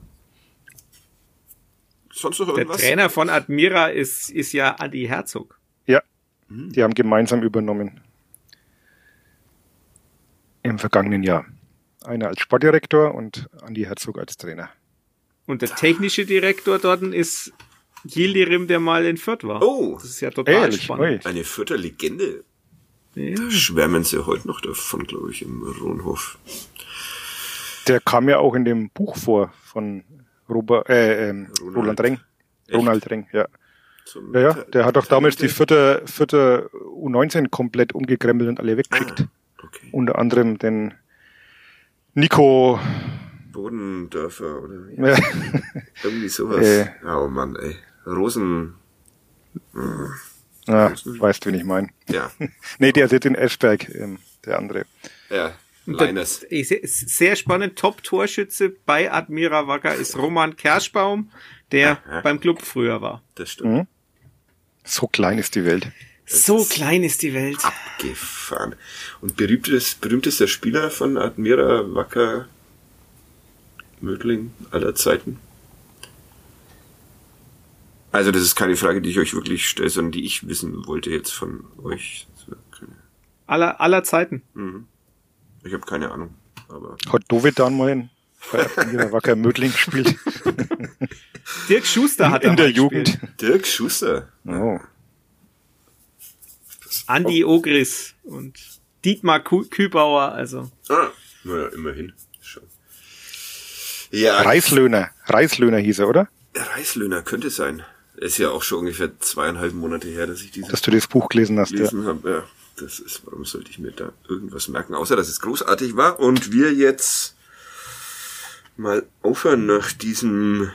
Sonst noch Der irgendwas? Trainer von Admira ist ja Adi Herzog. Ja, die haben gemeinsam übernommen. Im vergangenen Jahr. einer als Sportdirektor und Andi Herzog als Trainer. Und der technische Direktor dort ist Yildirim, der mal in Fürth war. Oh, das ist ja total ehrlich? spannend. Eine Fürther Legende. Ja. Da schwärmen sie heute noch davon, glaube ich, im Ronhof. Der kam ja auch in dem Buch vor von Roland Reng. Ronald Reng, ja. Ja, der hat doch damals die Fürther U19 komplett umgekrempelt und alle weggeschickt. Okay. Unter anderem den Nico Bodendörfer oder Ja. irgendwie sowas. Oh Mann, ey. Rosen. Weißt du, wen ich meine. Ja. Nee, der sitzt in Eschberg, der andere. Ja. Und Leiners. Sehr spannend. Top-Torschütze bei Admira Wacker ist Roman Kerschbaum, der beim Club früher war. Das stimmt. So klein ist die Welt. So klein ist die Welt. Abgefahren. Und berühmtester Spieler von Admira Wacker Mödling aller Zeiten? Also das ist keine Frage, die ich euch wirklich stelle, sondern die ich wissen wollte jetzt von euch. Aller Zeiten. Ich habe keine Ahnung. Aber Hat Dovedan mal bei Admira Wacker Mödling gespielt? Dirk Schuster hat in der mal Jugend. gespielt. Dirk Schuster. Oh. Andi Ogris und Dietmar Kübauer, also. Naja, immerhin. Schon. Ja. Reislöhner hieß er, oder? Reislöhner könnte sein. Ist ja auch schon ungefähr 2,5 Monate her, dass ich dieses Dass du das Buch gelesen hast, ja. habe. Ja, das ist, warum sollte ich mir da irgendwas merken, außer dass es großartig war und wir jetzt mal aufhören nach diesem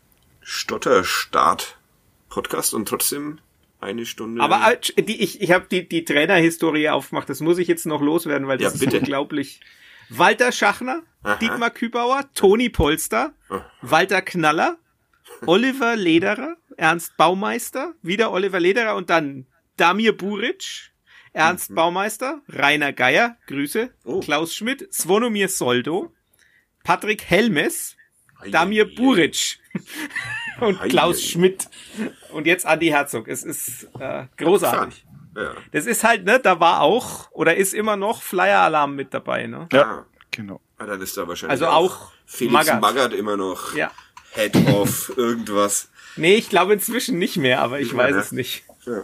Stotterstart-Podcast und trotzdem eine Stunde. Aber ich habe die Trainerhistorie aufgemacht, das muss ich jetzt noch loswerden, weil das ist unglaublich. Walter Schachner, Dietmar Kübauer, Toni Polster, Walter Knaller, Oliver Lederer, Ernst Baumeister, wieder Oliver Lederer und dann Damir Buric, Ernst Baumeister, Rainer Geier, Grüße, Klaus Schmidt, Svonomir Soldo, Patrick Helmes, Damir Buric und Klaus Schmidt und jetzt Andi Herzog. Es ist großartig. Ja. Das ist halt, ne, da war auch oder ist immer noch Flyer-Alarm mit dabei, ne? Ja, genau. Dann ist da wahrscheinlich Also auch Felix Magath immer noch Head of irgendwas. Nee, ich glaube inzwischen nicht mehr, aber ich weiß es nicht. Ja.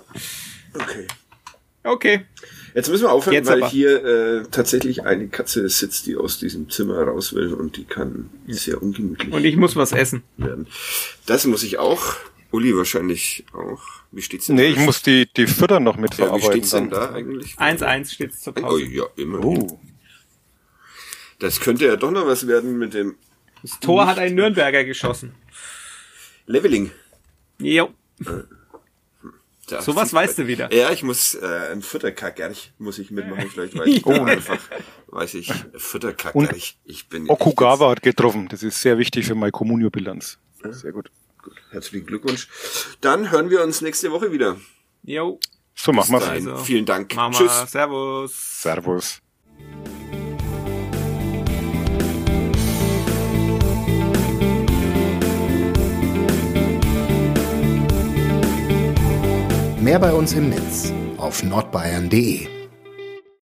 Okay. Jetzt müssen wir aufhören, weil aber hier tatsächlich eine Katze sitzt, die aus diesem Zimmer raus will und die kann sehr ungemütlich und ich muss was essen werden. Das muss ich auch. Uli wahrscheinlich auch. Wie steht's denn? Nee, ich muss die Fürther noch mitverarbeiten. Wie steht's denn da eigentlich? 1-1 steht's zur Pause. Oh ja, immerhin. Das könnte ja doch noch was werden mit dem Das Tor hat ein Nürnberger geschossen. Leveling. Jo. Sowas weißt du wieder. Ja, ich muss ein Futterkackerch muss ich mitmachen, vielleicht weiß ich einfach, Futterkackerch. Ich bin Okugawa hat getroffen, das ist sehr wichtig für meine Communio-Bilanz. Sehr gut. Herzlichen Glückwunsch. Dann hören wir uns nächste Woche wieder. Jo. So machen wir's. Also, vielen Dank. Mama, Tschüss. Servus. Servus. Mehr bei uns im Netz auf nordbayern.de